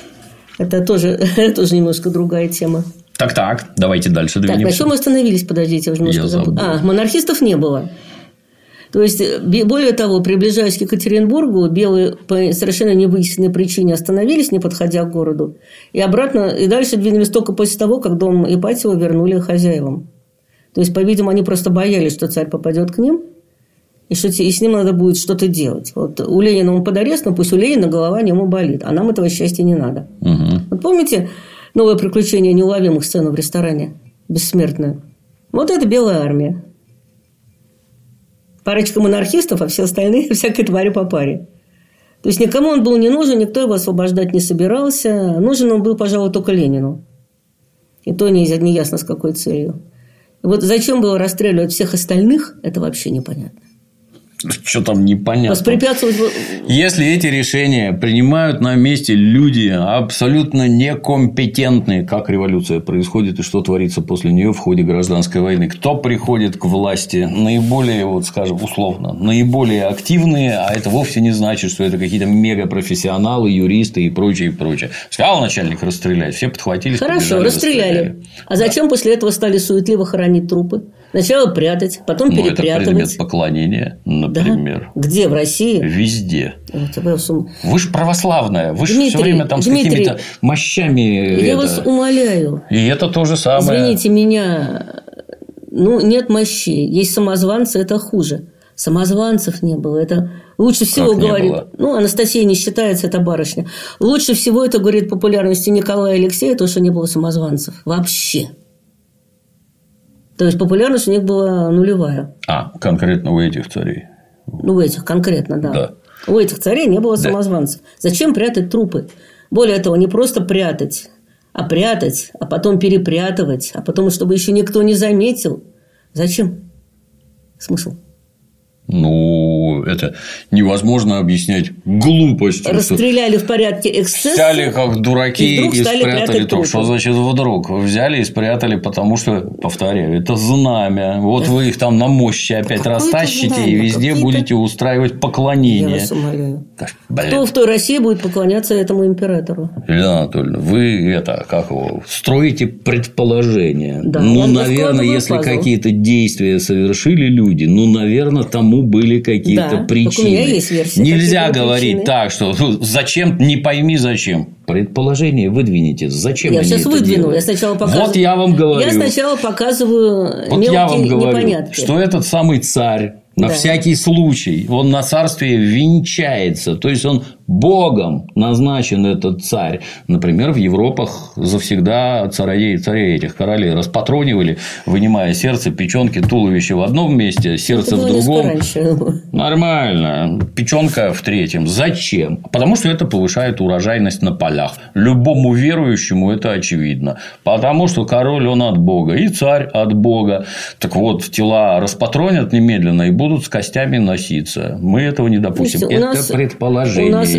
Это тоже, тоже немножко другая тема. Так-так, давайте дальше двинемся. Так, на чем мы остановились? Подождите, я уже немножко забыла. А, монархистов не было. То есть, более того, приближаясь к Екатеринбургу, белые по совершенно невыясненной причине остановились, не подходя к городу, и обратно, и дальше двинулись только после того, как дом Ипатьева вернули хозяевам. То есть, по-видимому, они просто боялись, что царь попадет к ним, и что и с ним надо будет что-то делать. Вот у Ленина он под арестом, пусть у Ленина голова ему болит, а нам этого счастья не надо. Угу. Вот помните новое приключение неуловимых сцену в ресторане? Бессмертную. Вот это белая армия. Парочка монархистов, а все остальные всякой твари по паре. То есть, никому он был не нужен, никто его освобождать не собирался. Нужен он был, пожалуй, только Ленину. И то не, не ясно, с какой целью. И вот зачем было расстреливать всех остальных, это вообще непонятно. Что там непонятно? Воспрепятствовать... Если эти решения принимают на месте люди абсолютно некомпетентные, как революция происходит и что творится после нее в ходе гражданской войны, кто приходит к власти, наиболее, вот скажем, условно, наиболее активные, а это вовсе не значит, что это какие-то мегапрофессионалы, юристы и прочее, и прочее. Сказал начальник расстрелять, все подхватились. Хорошо, расстреляли. расстреляли. А зачем да. после этого стали суетливо хоронить трупы? Сначала прятать, потом ну, перепрятывать. Это предмет поклонения, например. Да? Где? В России? Везде. Это сум... Вы же православная. Вы же все время там Дмитрий, с какими-то мощами. Я это... вас умоляю. И это то же самое. Извините меня. Ну, нет мощей. Есть самозванцы, это хуже. Самозванцев не было. Это лучше всего, как говорит. Ну, Анастасия не считается, это барышня. Лучше всего это говорит популярности Николая и Алексея, то, что не было самозванцев. Вообще. То есть, популярность у них была нулевая. А, конкретно у этих царей. Ну, у этих конкретно, да. да. У этих царей не было да. самозванцев. Зачем прятать трупы? Более того, не просто прятать, а прятать, а потом перепрятывать, а потом, чтобы еще никто не заметил. Зачем? Смысл? Ну, это невозможно объяснять глупостью. Расстреляли в порядке эксцесса. Взяли как дураки и, и спрятали труп. Что значит вдруг? Взяли и спрятали, потому что, повторяю, это знамя. Вот это... вы их там на мощи опять растащите и везде Какие-то... будете устраивать поклонение. Я вас умоляю. Кто в той России будет поклоняться этому императору? Елена Анатольевна, вы это, как его, строите предположения. Да, ну, наверное, если пазл. какие-то действия совершили люди, ну, наверное, тому были какие-то да, причины. У меня есть версия, нельзя говорить причины. Так, что зачем, не пойми зачем. Предположение выдвините. Зачем я они сейчас это выдвину. делают? Я сначала показываю. Вот я вам говорю. Я сначала показываю вот мелкие я вам говорю, непонятки. Что этот самый царь на да. всякий случай, он на царстве венчается. То есть, он Богом назначен, этот царь. Например, в Европах завсегда царей, царей этих королей распатронивали, вынимая сердце, печенки, туловище в одном месте, сердце в другом. Нормально. Печенка в третьем. Зачем? Потому что это повышает урожайность на полях. Любому верующему это очевидно. Потому что король, он от Бога, и царь от Бога. Так вот, тела распатронят немедленно и будут с костями носиться. Мы этого не допустим. Это нас, предположение. У нас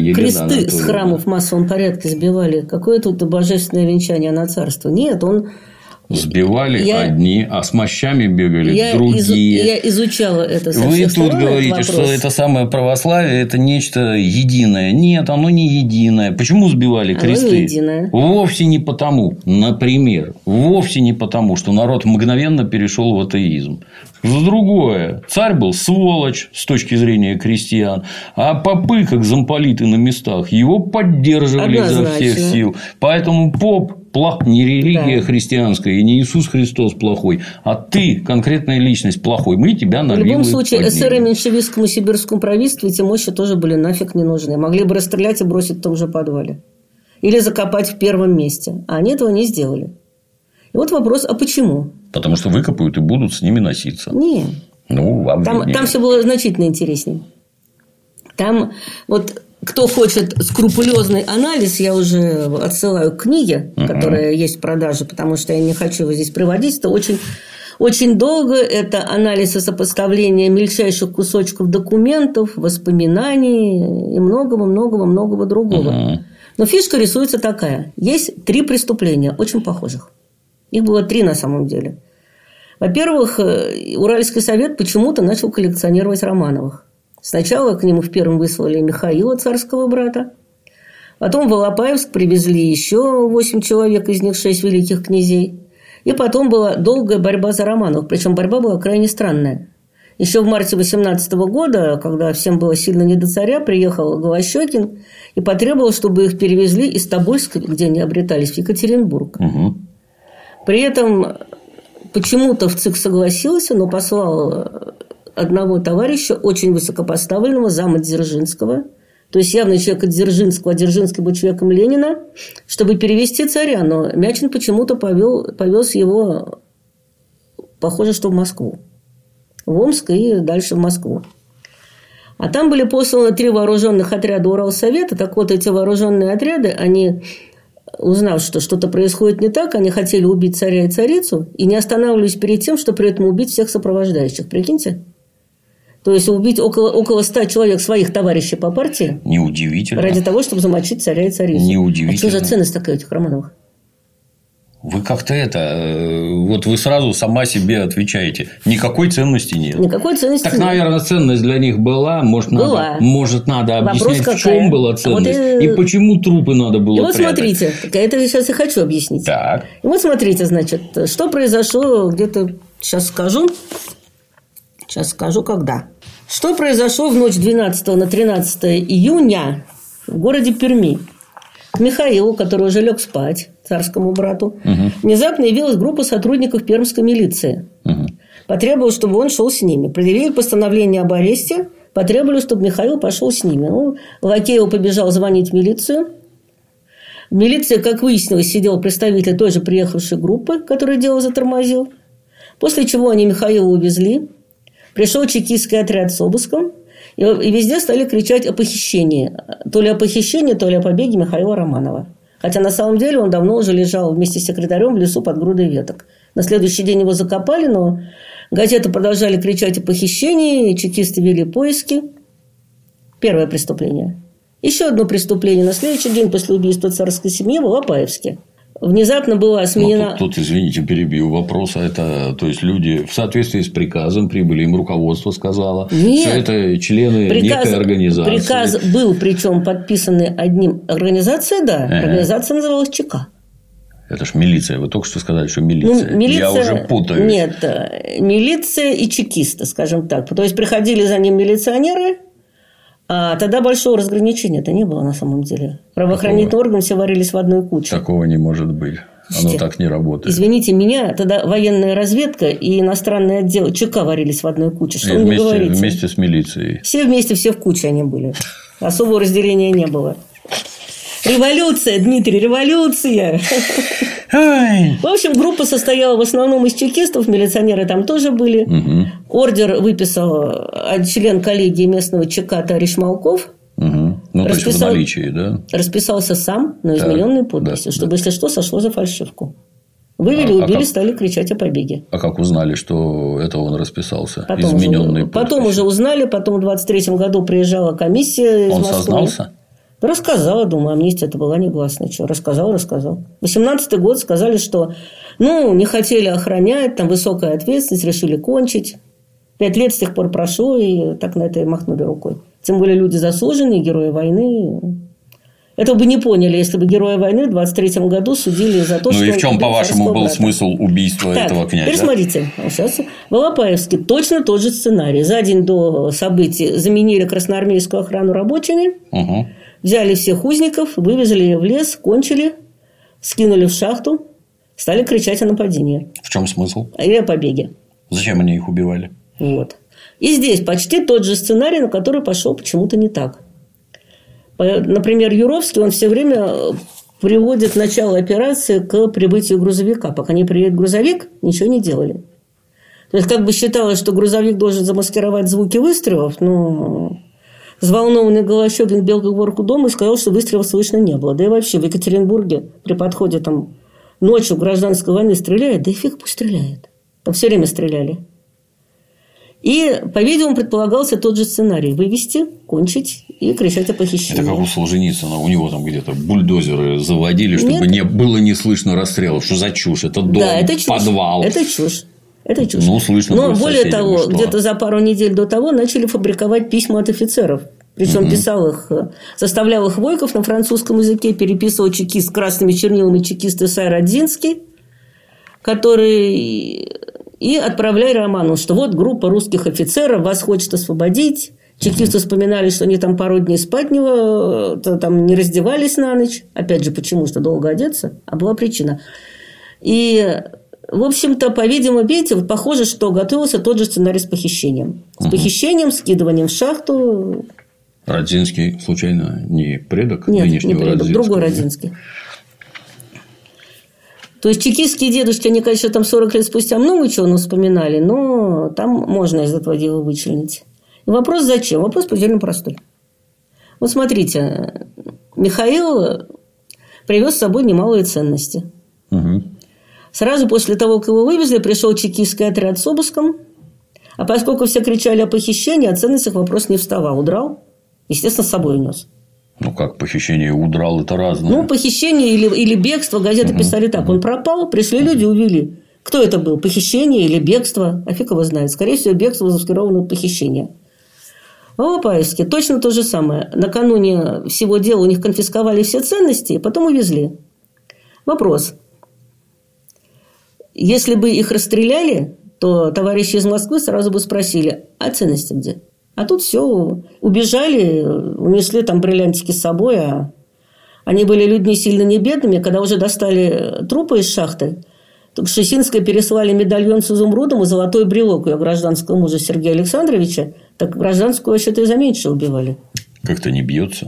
Елена кресты Анатольевна. с храмов в массовом порядке сбивали. Какое тут божественное венчание на царство? Нет, он... Сбивали я... одни, а с мощами бегали я другие. Изу... Я изучала это со Вы всех тут сторон, говорите, что это самое православие – это нечто единое. Нет, оно не единое. Почему сбивали кресты? Оно не единое. Вовсе не потому, например, вовсе не потому, что народ мгновенно перешел в атеизм. За другое. Царь был сволочь с точки зрения крестьян, а попы, как замполиты на местах, его поддерживали изо всех сил. Поэтому поп плох, не религия да. христианская, и не Иисус Христос плохой, а ты, конкретная личность, плохой. Мы тебя на В любом случае, эсеры меньшевистскому сибирскому правительству эти мощи тоже были нафиг не нужны. Могли бы расстрелять и бросить в том же подвале. Или закопать в первом месте. А они этого не сделали. И вот вопрос, а почему? Потому что выкопают и будут с ними носиться. Нет. Ну, вам там, там все было значительно интереснее. Там вот... Кто хочет скрупулезный анализ, я уже отсылаю к книге, uh-huh. которая есть в продаже, потому что я не хочу его здесь приводить. Это очень, очень долго. Это анализ и сопоставление мельчайших кусочков документов, воспоминаний и многого-многого-многого другого. Uh-huh. Но фишка рисуется такая. Есть три преступления, очень похожих. Их было три на самом деле. Во-первых, Уральский совет почему-то начал коллекционировать Романовых. Сначала к нему в первом выслали Михаила, царского брата. Потом в Алапаевск привезли еще восемь человек, из них шесть великих князей. И потом была долгая борьба за Романовых. Причем борьба была крайне странная. Еще в марте восемнадцатого года, когда всем было сильно не до царя, приехал Голощёкин и потребовал, чтобы их перевезли из Тобольска, где они обретались, в Екатеринбург. Угу. При этом почему-то в ЦИК согласился, но послал... одного товарища, очень высокопоставленного, зама Дзержинского, то есть явный человек от Дзержинского, а Дзержинский был человеком Ленина, чтобы перевести царя. Но Мячин почему-то повел, повез его, похоже, что в Москву. В Омск и дальше в Москву. А там были посланы три вооруженных отряда Уралсовета. Так вот, эти вооруженные отряды, они, узнав, что что-то происходит не так, они хотели убить царя и царицу и не останавливались перед тем, что при этом убить всех сопровождающих. Прикиньте? То есть убить около, около ста человек своих товарищей по партии. Неудивительно. Ради того, чтобы замочить царя и царицу. Неудивительно. А что за ценность такая этих Романовых? Вы как-то это... Вот вы сразу сама себе отвечаете. Никакой ценности нет. Никакой ценности так, нет. наверное, ценность для них была. Может, была. Надо, может, надо объяснять, в чем была ценность. А вот и... и почему трупы надо было и вот прятать. Смотрите. Это я сейчас и хочу объяснить. Так. И вот смотрите, значит, что произошло где-то... Сейчас скажу. Сейчас скажу, когда. Что произошло в ночь двенадцатого на тринадцатое июня в городе Перми? К Михаилу, который уже лег спать, царскому брату, угу. внезапно явилась группа сотрудников пермской милиции. Угу. Потребовала, чтобы он шел с ними. Предъявили постановление об аресте, потребовали, чтобы Михаил пошел с ними. Ну, Лакеев побежал звонить в милицию. В милиции, как выяснилось, сидел представитель той же приехавшей группы, который дело затормозил. После чего они Михаила увезли. Пришел чекистский отряд с обыском. И везде стали кричать о похищении. То ли о похищении, то ли о побеге Михаила Романова. Хотя на самом деле он давно уже лежал вместе с секретарем в лесу под грудой веток. На следующий день его закопали, но газеты продолжали кричать о похищении, и чекисты вели поиски. Первое преступление. Еще одно преступление. На следующий день после убийства царской семьи в Алапаевске. Внезапно была сменена... Тут, тут, извините, перебью вопрос. Это, то есть, люди в соответствии с приказом прибыли, им руководство сказало. Нет. Что это члены приказ, некой организации. Приказ был, причем подписанный одним организацией, да. Ага. Организация называлась ЧК. Это ж милиция. Вы только что сказали, что милиция. Ну, милиция... Я уже путаюсь. Нет, милиция и чекисты, скажем так. То есть, приходили за ним милиционеры. А тогда большого разграничения-то не было на самом деле. Правоохранительные Такого... органы все варились в одной куче. Такого не может быть. Оно Слушайте, так не работает. Извините меня, тогда военная разведка и иностранный отдел ЧК варились в одной куче. Что вы мне говорите? Вместе с милицией. Все вместе, все в куче они были. Особого разделения не было. Революция, Дмитрий, революция. Ой. В общем, группа состояла в основном из чекистов, милиционеры там тоже были. Угу. Ордер выписал член коллегии местного ЧК товарищ Малков. Угу. Ну, Расписал... то есть в наличии, да? Расписался сам, но измененной подписью, да, чтобы, да. если что, сошло за фальшивку. Вывели, а, убили, а как... стали кричать о побеге. А как узнали, что это он расписался? Потом измененной уже, потом уже узнали, потом в двадцать третьем году приезжала комиссия из он Москвы. сознался? Рассказала, думаю, амнистия-то была негласная. Что, рассказал, рассказал. восемнадцатый год сказали, что ну, не хотели охранять, там высокая ответственность, решили кончить. Пять лет с тех пор прошло, и так на это и махнули рукой. Тем более люди заслуженные, герои войны. Этого бы не поняли, если бы герои войны в двадцать третьем году судили за то, ну, что... Ну и в чем, по-вашему, был брата. смысл убийства так, этого князя? Теперь смотрите. Сейчас в Алапаевске точно тот же сценарий. За день до событий заменили красноармейскую охрану рабочими, угу. взяли всех узников, вывезли в лес, кончили, скинули в шахту, стали кричать о нападении. В чем смысл? И о побеге. Зачем они их убивали? Вот. И здесь почти тот же сценарий, но который пошел почему-то не так. Например, Юровский, он все время приводит начало операции к прибытию грузовика. Пока не приедет грузовик, ничего не делали. То есть, как бы считалось, что грузовик должен замаскировать звуки выстрелов, но взволнованный Голощёкин бегал к ворку дома и сказал, что выстрелов слышно не было. Да и вообще в Екатеринбурге при подходе там, ночью гражданской войны стреляет, да и фиг пусть стреляет. Там все время стреляли. И, по-видимому, предполагался тот же сценарий. Вывести, кончить и кричать о похищении. Это как у Солженицына. У него там где-то бульдозеры заводили, чтобы Нет. не было не слышно расстрелов. Что за чушь? Это дом, да, это чушь. Подвал. Это чушь. Это чушь. Ну, слышно. Но более того, где-то за пару недель до того начали фабриковать письма от офицеров. Причем угу. писал их, составлял их Войков на французском языке, переписывал чекист красными чернилами чекист Исай Родзинский, который... И отправляли Роману, что вот группа русских офицеров вас хочет освободить. Чекисты вспоминали, что они там пару дней спать не, там не раздевались на ночь. Опять же, почему? Что долго одеться? А была причина. И, в общем-то, по-видимому, видите, вот похоже, что готовился тот же сценарий с похищением. С похищением, скидыванием в шахту. Родзинский, случайно, не предок Нет, нынешнего не предок, Родзинского? Другой Родзинский. То есть, чекистские дедушки, они, конечно, там сорок лет спустя много чего вспоминали, но там можно из этого дела вычленить. И вопрос зачем? Вопрос предельно простой. Вот смотрите, Михаил привез с собой немалые ценности. Угу. Сразу после того, как его вывезли, пришел чекистский отряд с обыском. А поскольку все кричали о похищении, о ценностях вопрос не вставал. Удрал, естественно, с собой унес. Ну, как похищение, удрал, это разное. Ну, похищение или, или бегство. Газеты угу. писали так. Он пропал, пришли люди, увели. Кто это был? Похищение или бегство? А фиг его знает. Скорее всего, бегство замаскировано под похищение. В Алапаевске точно то же самое. Накануне всего дела у них конфисковали все ценности, потом увезли. Вопрос. Если бы их расстреляли, то товарищи из Москвы сразу бы спросили, а ценности где? А тут все, убежали, унесли там бриллиантики с собой, а они были людьми сильно не бедными. Когда уже достали трупы из шахты, то к Шесинской переслали медальон с изумрудом и золотой брелок ее гражданского мужа Сергея Александровича, так гражданскую вообще-то и за меньше убивали. Как-то не бьется.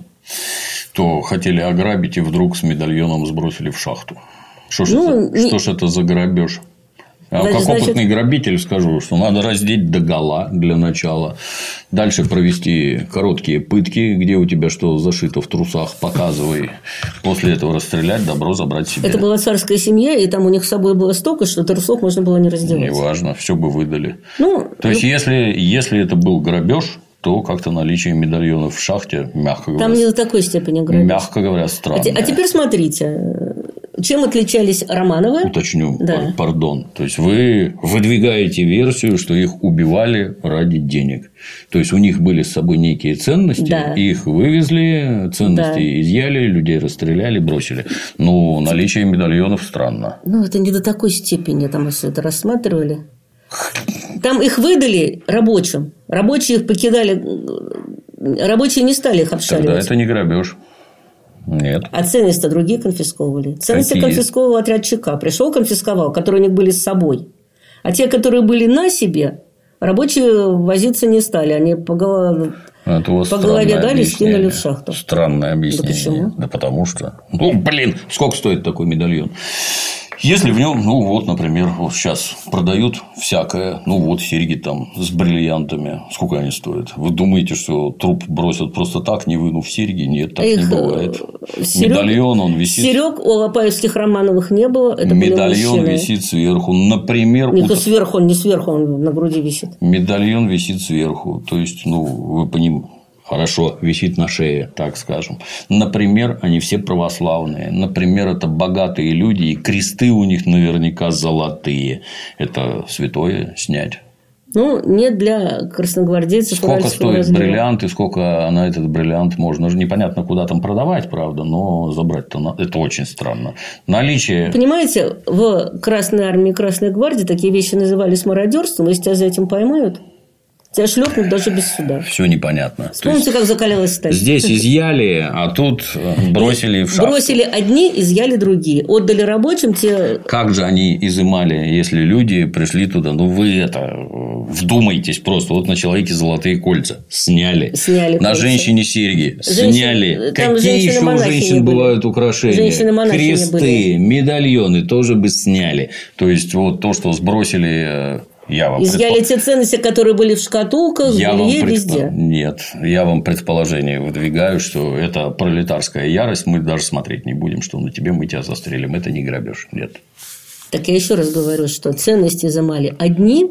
То хотели ограбить и вдруг с медальоном сбросили в шахту. Что ж, ну, это, не... что ж это за грабеж? А значит, как опытный значит... грабитель скажу, что надо раздеть догола для начала. Дальше провести короткие пытки, где у тебя что зашито в трусах, показывай. После этого расстрелять, добро забрать себе. Это была царская семья, и там у них с собой было столько, что трусов можно было не раздевать. Неважно, все бы выдали. Ну, То есть, ну... если, если это был грабеж, то как-то наличие медальонов в шахте, мягко говоря... Там не до такой степени грабеж. Мягко говоря, странно. А, а теперь смотрите... Чем отличались Романовы? Уточню, да. пардон. То есть, вы выдвигаете версию, что их убивали ради денег. То есть, у них были с собой некие ценности, да. их вывезли, ценности да. изъяли, людей расстреляли, бросили. Ну, наличие медальонов странно. Ну, это не до такой степени, там все это рассматривали. Там их выдали рабочим. Рабочие их покидали. Рабочие не стали их обшаривать. Тогда это не грабеж. Нет. А ценности-то другие конфисковывали. Ценности Какие? конфисковывал отряд ЧК. Пришел, конфисковал, которые у них были с собой. А те, которые были на себе, рабочие возиться не стали. Они по, голов... по голове дали и скинули в шахту. Странное объяснение. Да почему? Да потому что. Ну, блин, сколько стоит такой медальон? Если в нем, ну вот, например, вот сейчас продают всякое, ну вот серьги там с бриллиантами, сколько они стоят? Вы думаете, что труп бросят просто так, не вынув серьги? Нет, так Их... не бывает. Серег... Медальон, он висит. Серег у Алапаевских Романовых не было. Это Медальон висит сверху, например. Не то сверху, он не сверху, он на груди висит. Медальон висит сверху, то есть, ну вы понимаете. Хорошо, висит на шее, так скажем. Например, они все православные. Например, это богатые люди, и кресты у них наверняка золотые. Это святое снять. Ну, нет для красногвардейцев. Сколько стоит размера. Бриллиант и сколько на этот бриллиант можно? Непонятно, куда там продавать, правда, но забрать-то это очень странно. Наличие. Понимаете, в Красной армии и Красной гвардии такие вещи назывались мародерством. Если тебя за этим поймают, тебя шлепнут даже без суда. Все непонятно. Вспомните, как закалялась сталь. Здесь изъяли, а тут бросили в шахту. Бросили одни, изъяли другие. Отдали рабочим те. Как же они изымали, если люди пришли туда? Ну, вы это вдумайтесь просто. Вот на человеке золотые кольца. Сняли. Сняли на кольца. Женщине серьги. Женщин... Сняли. Какие еще у женщин были. Бывают украшения? Кресты, были. Медальоны тоже бы сняли. То есть, вот то, что сбросили. Я вам изъяли предпол... те ценности, которые были в шкатулках, в белье, предпо... везде. Нет, я вам предположение выдвигаю, что это пролетарская ярость. Мы даже смотреть не будем, что на тебе мы тебя застрелим. Это не грабеж. Нет. Так я еще раз говорю, что ценности изымали одни,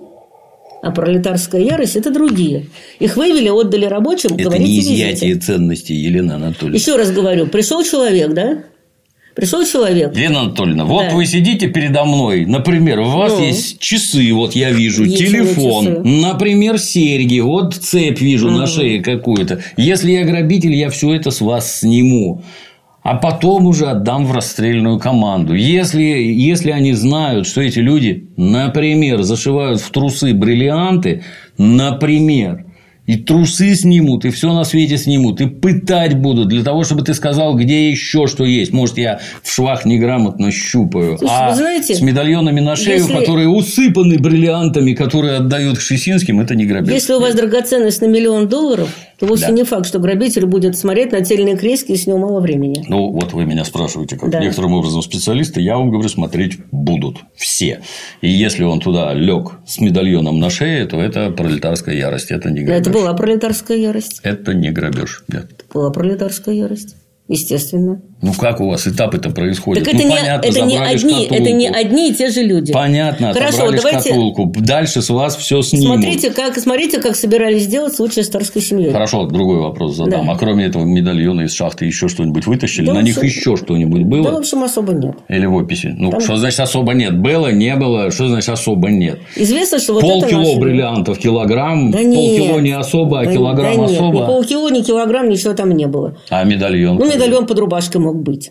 а пролетарская ярость – это другие. Их вывели, отдали рабочим. Это не изъятие везите. Ценностей, Елена Анатольевна. Еще раз говорю, пришел человек, да? Пришел человек. Елена Анатольевна, вот да. Вы сидите передо мной. Например, у вас ну, есть часы, вот я вижу, есть телефон, например, серьги, вот цепь вижу угу. на шее какую-то. Если я грабитель, я все это с вас сниму. А потом уже отдам в расстрельную команду. Если, если они знают, что эти люди, например, зашивают в трусы бриллианты, например, и трусы снимут, и все на свете снимут, и пытать будут для того, чтобы ты сказал, где еще что есть. Может, я в швах неграмотно щупаю. Слушайте, а вы знаете, с медальонами на шею, если... которые усыпаны бриллиантами, которые отдают Кшесинским, это не грабеж. Если у вас драгоценность на миллион долларов, то вовсе да. не факт, что грабитель будет смотреть на тельные крестики, и с него мало времени. Ну, вот вы меня спрашиваете, как да. некоторым образом специалисты, я вам говорю, смотреть будут все. И если он туда лег с медальоном на шее, то это пролетарская ярость, это не грабеж. Это была пролетарская ярость. Это не грабеж. Нет. Это была пролетарская ярость. Естественно. Ну, как у вас этапы-то происходят? Так это, ну, не, понятно, это, не одни, это не одни и те же люди. Понятно, Хорошо, отобрали давайте... шкатулку. Дальше с вас все снимут. Смотрите как, смотрите, как собирались сделать случай с царской семьей. Хорошо, другой вопрос задам. Да. А кроме этого медальона из шахты еще что-нибудь вытащили? Да, На общем... них еще что-нибудь было? Да, в общем, особо нет. Или в описи? Ну, Там... что значит особо нет? Было, не было. Что значит особо нет? Известно, что вот полкило это наши... бриллиантов, килограмм. Да полкило не особо, а да, килограмм да нет. особо. Ни полкило, ни килограмм, ничего там не было. А медальон? Ну, медальон под рубашкой мог быть.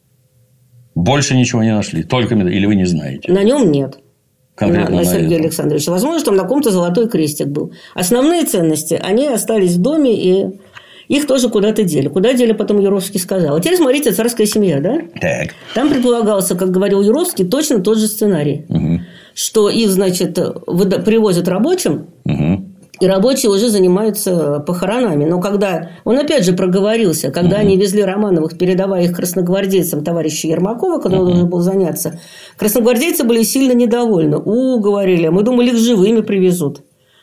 Больше ничего не нашли? Только медальон? Или вы не знаете? На нем нет. Конкретно на, на, на Сергея этом. Александровича. Возможно, там на ком-то золотой крестик был. Основные ценности, они остались в доме, и их тоже куда-то дели. Куда дели, потом Юровский сказал. А теперь смотрите, царская семья, да? Так. Там предполагался, как говорил Юровский, точно тот же сценарий. Угу. Что их, значит, выда- привозят рабочим, угу. и рабочие уже занимаются похоронами. Но когда... Он опять же проговорился, когда угу. они везли Романовых, передавая их красногвардейцам товарища Ермакова, который угу. должен был заняться, красногвардейцы были сильно недовольны. У, говорили, мы думали, их живыми привезут,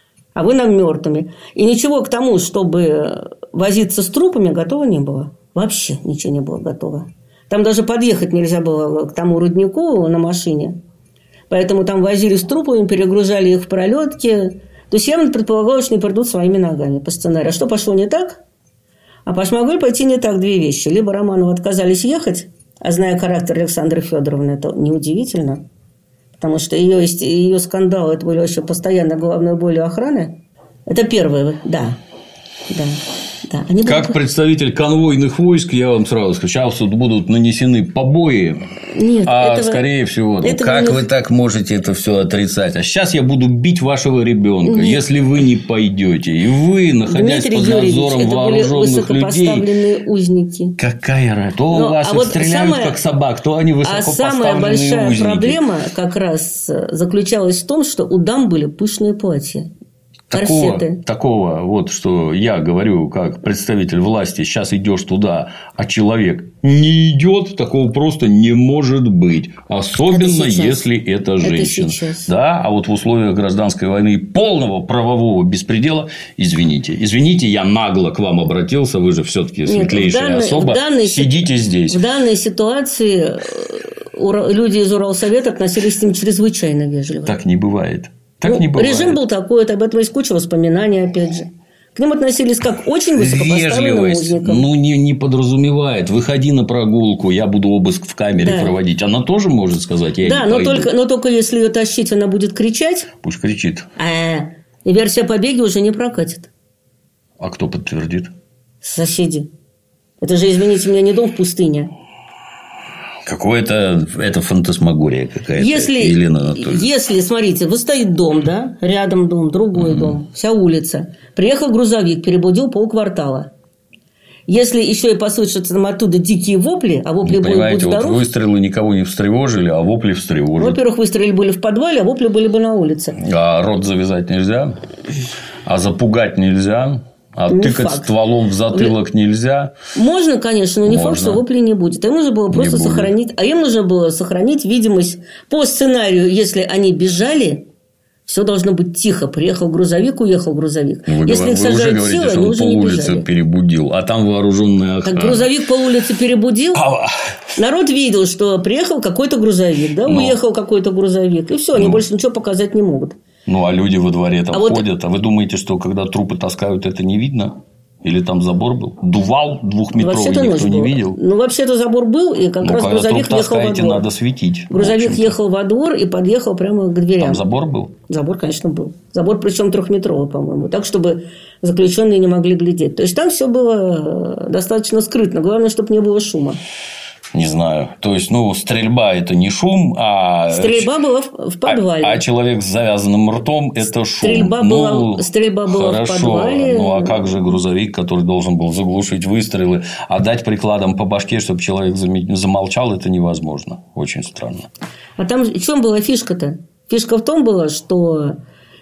а вы нам мертвыми. И ничего к тому, чтобы возиться с трупами, готово не было. Вообще ничего не было готово. Там даже подъехать нельзя было к тому руднику на машине. Поэтому там возили с трупами, перегружали их в пролетки. То есть явно предполагалось, что они придут своими ногами по сценарию. А что пошло не так? А могли пойти не так две вещи. Либо Романовы отказались ехать, а зная характер Александры Федоровны, это неудивительно. Потому что ее, ее скандалы, это были вообще постоянно головной болью охраны. Это первое, да. да. Да, они как будут... представитель конвойных войск, я вам сразу скажу, сейчас тут будут нанесены побои. Нет, а этого... скорее всего, ну, этого как не... вы так можете это все отрицать? А сейчас я буду бить вашего ребенка, Нет. если вы не пойдете. И вы, находясь Дмитрий под Юрьевич, надзором это вооруженных были высокопоставленные людей. Узники. Какая разница? То Но, у вас а вот стреляют самая... как собак, то они высокопоставленные узники. А самая большая узники. проблема как раз заключалась в том, что у дам были пышные платья. Такого, такого, вот что я говорю, как представитель власти, сейчас идешь туда, а человек не идет, такого просто не может быть. Особенно, это если это женщина. Это да, а вот в условиях гражданской войны и полного правового беспредела, извините, извините, я нагло к вам обратился, вы же все-таки светлейшая данной, особа, данной, сидите здесь. В данной ситуации люди из Уралсовета относились к ним чрезвычайно вежливо. Так не бывает. Так ну, не бывает. Режим был такой, об этом есть куча воспоминаний, опять же. К ним относились как к очень высокопоставленным узникам. Ну, не, не подразумевает. Выходи на прогулку, я буду обыск в камере да. проводить. Она тоже может сказать, я да, не но пойду. только, но только если ее тащить, она будет кричать. Пусть кричит. А, и версия побеги уже не прокатит. А кто подтвердит? Соседи. Это же, извините меня, не дом в пустыне. Какое-то это фантасмагория какая-то. Если, если, смотрите, вот стоит дом, да, рядом дом, другой mm-hmm. дом, вся улица. Приехал грузовик, перебудил полквартала. Если еще и послышатся там оттуда дикие вопли, а вопли ну, будут будь здоров. Вот выстрелы никого не встревожили, а вопли встревожили. Во-первых, выстрелы были в подвале, а вопли были бы на улице. А рот завязать нельзя, а запугать нельзя. А не тыкать факт. Стволом в затылок нельзя. Можно, конечно, но не Можно. Факт, что воплей не будет. Им нужно было просто не сохранить. Будет. А им нужно было сохранить видимость по сценарию, если они бежали. Все должно быть тихо. Приехал грузовик, уехал грузовик. Вы, Если вы их сажают уже в силу, говорите, они уже не бежали. Улицу перебудил, а там вооруженная охрана. Так грузовик по улице перебудил. А... Народ видел, что приехал какой-то грузовик, да, но... уехал какой-то грузовик. И все, они но... больше ничего показать не могут. Ну, а люди во дворе там а ходят. Вот... А вы думаете, что когда трупы таскают, это не видно? Или там забор был? Дувал двухметровый никто не был. видел? Ну, вообще-то забор был, и как ну, раз грузовик ехал во двор. Надо светить. Грузовик ехал во двор и подъехал прямо к дверям. Там забор был? Забор, конечно, был. Забор, причем трехметровый, по-моему. Так, чтобы заключенные не могли глядеть. То есть, там все было достаточно скрытно. Главное, чтобы не было шума. Не знаю. То есть, ну, стрельба – это не шум, а… Стрельба была в подвале. А, а человек с завязанным ртом – это шум. Стрельба, ну, была, стрельба была хорошо. в подвале. Ну, а как же грузовик, который должен был заглушить выстрелы, а дать прикладом по башке, чтобы человек замолчал – это невозможно. Очень странно. А там в чем была фишка-то? Фишка в том была, что…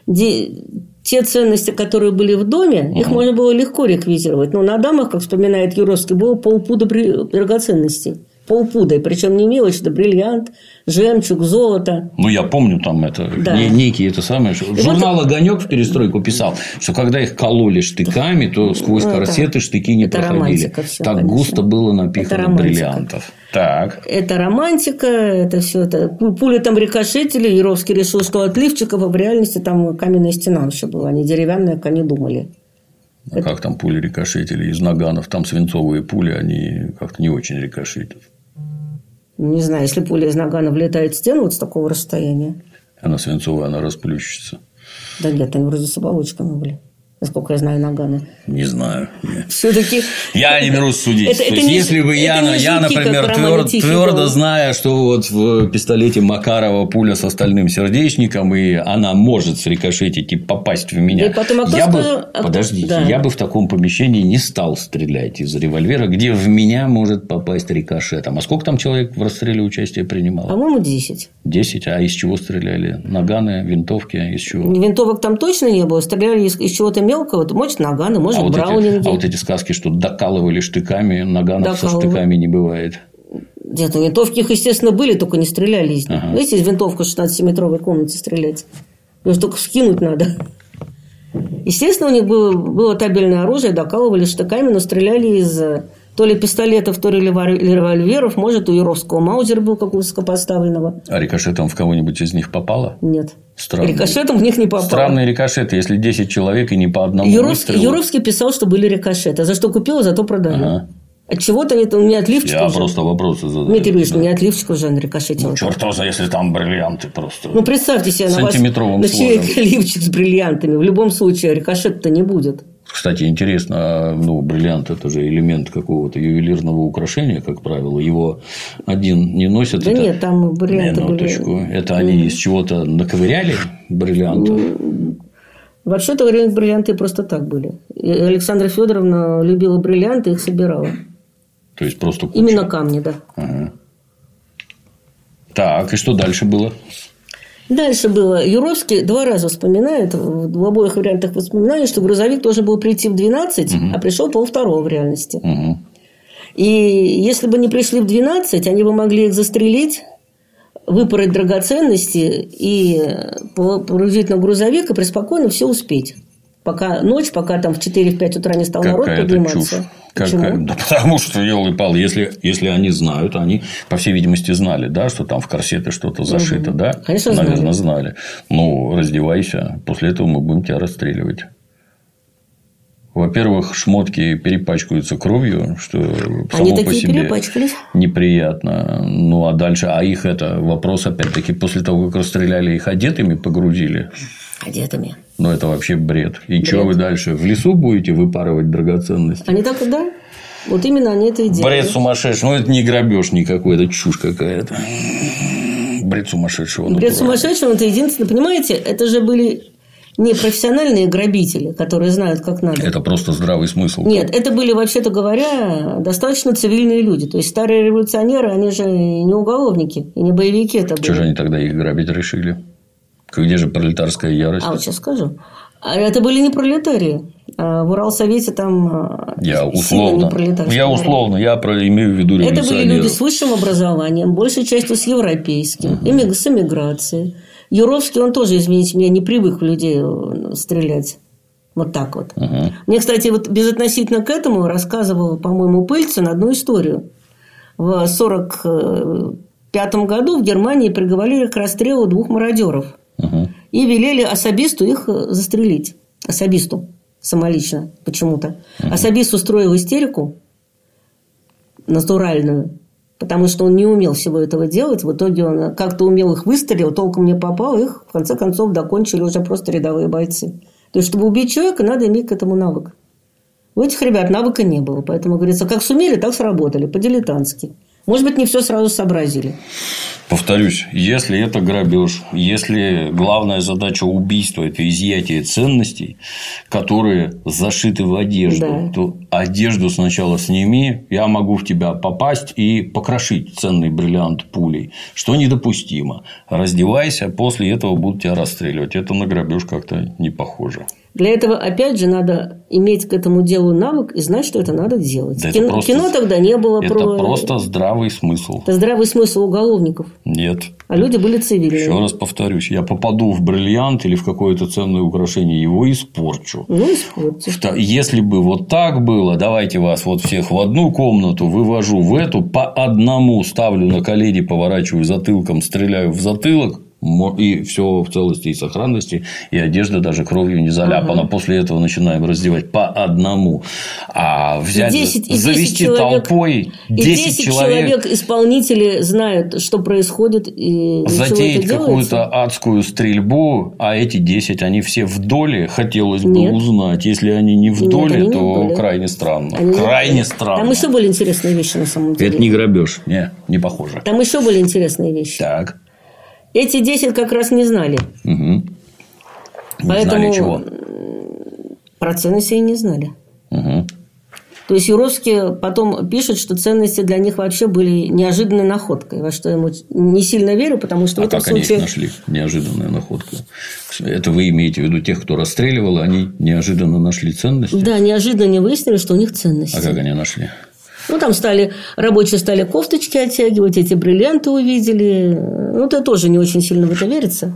Те ценности, которые были в доме, их uh-huh. можно было легко реквизировать. Но на дамах, как вспоминает Юровский, было полпуда драгоценностей. Полпуда. Причем не мелочь, это бриллиант, жемчуг, золото. Ну, я помню, там это да. некие это самое. Журнал вот... «Огонек» в перестройку писал, что когда их кололи штыками, то сквозь ну, корсеты это... штыки не это проходили. Все, так конечно. Густо было напихано бриллиантов. Так. Это романтика, это все это. Пули там рикошетили. Юровский решил, что от лифчиков, а в реальности там каменная стена еще была, не деревянная, как они думали. А это... как там пули рикошетили из наганов? Там свинцовые пули, они как-то не очень рикошетят. Не знаю, если пуля из нагана влетает в стену вот с такого расстояния. Она свинцовая, она расплющится. Да нет, они вроде с оболочками были. Насколько я знаю, наганы. Не знаю. Все-таки. Я не берусь судить. Это, это есть, не, если бы я, я например, тверд, твердо зная, что вот в пистолете Макарова пуля с остальным сердечником, и она может срикошетить и попасть в меня. И потом, а я бы, сказал... Подождите, да. я бы в таком помещении не стал стрелять из револьвера, где в меня может попасть рикошетом. А сколько там человек в расстреле участие принимало? По-моему, десять. Десять? А из чего стреляли? Наганы, винтовки? Из чего? Винтовок там точно не было. Стреляли из, из чего-то мелкого, может, наганы, может, а вот браунинги. Эти, а вот эти сказки, что докалывали штыками, наганов со штыками не бывает. Нет, винтовки их, естественно, были, только не стреляли из них. Ага. Видите, из винтовки в шестнадцатиметровой комнате стрелять. Ее только скинуть надо. Естественно, у них было, было табельное оружие, докалывали штыками, но стреляли из то ли пистолетов, то ли револьверов. Может, у Юровского маузер был как у высокопоставленного. А рикошетом в кого-нибудь из них попало? Нет. Странные. Рикошетом в них не попало. Странные рикошеты, если десять человек и не по одному Юровский, выстрелу. Юровский писал, что были рикошеты. За что купил, зато продаю. Ага. От чего-то они там не отливчиков. Я же. просто вопросы задаю. Дмитрий Ильич, да. не отливчиков же на рикошете. Ну, черт возьми, если там бриллианты просто. Ну, представьте себе, на вас на человека ливчик с бриллиантами. В любом случае, рикошет-то не будет. Кстати, интересно, ну, бриллиант – это же элемент какого-то ювелирного украшения, как правило. Его один не носят. Да это... нет, там бриллианты Минуточку. были. Это они из чего-то наковыряли бриллианты? Вообще-то бриллианты просто так были. И Александра Федоровна любила бриллианты, их собирала. То есть, просто куча. Именно камни, да. Ага. Так, и что дальше было? Дальше было. Юровский два раза вспоминает, в обоих вариантах воспоминаний, что грузовик должен был прийти в двенадцать, угу. а пришел полвторого в реальности. Угу. И если бы не пришли в двенадцать, они бы могли их застрелить, выпороть драгоценности и погрузить на грузовик и преспокойно все успеть. Пока ночь, пока там в четыре-пять утра не стал народ подниматься. Какая? Да потому что, елы-палы, если, если они знают, они, по всей видимости, знали, да, что там в корсеты что-то зашито, угу. да? Конечно, наверное, знали. знали. Ну, раздевайся, после этого мы будем тебя расстреливать. Во-первых, шмотки перепачкаются кровью, что само Они по такие себе перепачкались. неприятно. Ну, а дальше, а их это вопрос, опять-таки, после того, как расстреляли, их одетыми погрузили. Одетыми. Ну, это вообще бред. И бред. что вы дальше? В лесу будете выпарывать драгоценности? Они так и да. Вот именно они это и делают. Бред сумасшедший. Ну, это не грабеж никакой, это чушь какая-то. Бред сумасшедшего. Бред сумасшедшего – это единственное. Понимаете, это же были не профессиональные грабители, которые знают, как надо. Это просто здравый смысл. Нет, это были, вообще-то говоря, достаточно цивильные люди. То есть, старые революционеры, они же не уголовники и не боевики это были. Чего же они тогда их грабить решили? Где же пролетарская ярость? А вот сейчас скажу. Это были не пролетарии. В Уралсовете там я условно, я условно, я про, имею в виду революционеров. Это были люди с высшим образованием, большей частью с европейским, угу. с эмиграцией. Юровский, он тоже, извините меня, не привык в людей стрелять. Вот так вот. Угу. Мне, кстати, вот безотносительно к этому рассказывал, по-моему, Пыльцин одну историю. В сорок пятом году в Германии приговорили к расстрелу двух мародеров. Угу. И велели особисту их застрелить. Особисту. Самолично. Почему-то. Угу. Особист устроил истерику натуральную. Потому что он не умел всего этого делать. В итоге он как-то умел их выстрелил, толком не попал. Их, в конце концов, докончили уже просто рядовые бойцы. То есть, чтобы убить человека, надо иметь к этому навык. У этих ребят навыка не было. Поэтому, говорится, как сумели, так сработали. По-дилетантски. Может быть, не все сразу сообразили. Повторюсь, если это грабеж, если главная задача убийства – это изъятие ценностей, которые зашиты в одежду, да. то одежду сначала сними, я могу в тебя попасть и покрошить ценный бриллиант пулей, что недопустимо. Раздевайся, после этого будут тебя расстреливать. Это на грабеж как-то не похоже. Для этого, опять же, надо иметь к этому делу навык и знать, что это надо делать. Да кино, просто, кино тогда не было. Это про... просто здравый смысл. Это здравый смысл уголовников. Нет. А люди были цивильные. Еще раз повторюсь, я попаду в бриллиант или в какое-то ценное украшение, его испорчу. Ну, испорчу. Если бы вот так было, давайте вас вот всех в одну комнату, вывожу в эту, по одному ставлю на колени, поворачиваю затылком, стреляю в затылок. И все в целости и сохранности, и одежда даже кровью не заляпана. Ага. После этого начинаем раздевать по одному. А взять, десять, завести человек, толпой десять человек... человек исполнители знают, что происходит. И затеять какую-то адскую стрельбу, а эти десять, они все в доле, хотелось Нет. бы узнать. Если они не в доле, Нет, они то не в доле. крайне странно. Они крайне странно. Там еще были интересные вещи на самом деле. Это не грабеж, не, не похоже. Там еще были интересные вещи. Так. Эти десять как раз не знали. Угу. Не Поэтому знали чего? Про ценности и не знали. Угу. То есть, Юровский потом пишет, что ценности для них вообще были неожиданной находкой. Во что я ему не сильно верю, потому что... А в этом как случае... они их нашли? Неожиданная находка. Это вы имеете в виду тех, кто расстреливал, они неожиданно нашли ценности? Да, неожиданно не выяснили, что у них ценности. А как они нашли? Ну, там стали, рабочие стали кофточки оттягивать, эти бриллианты увидели. Ну, это тоже не очень сильно в это верится.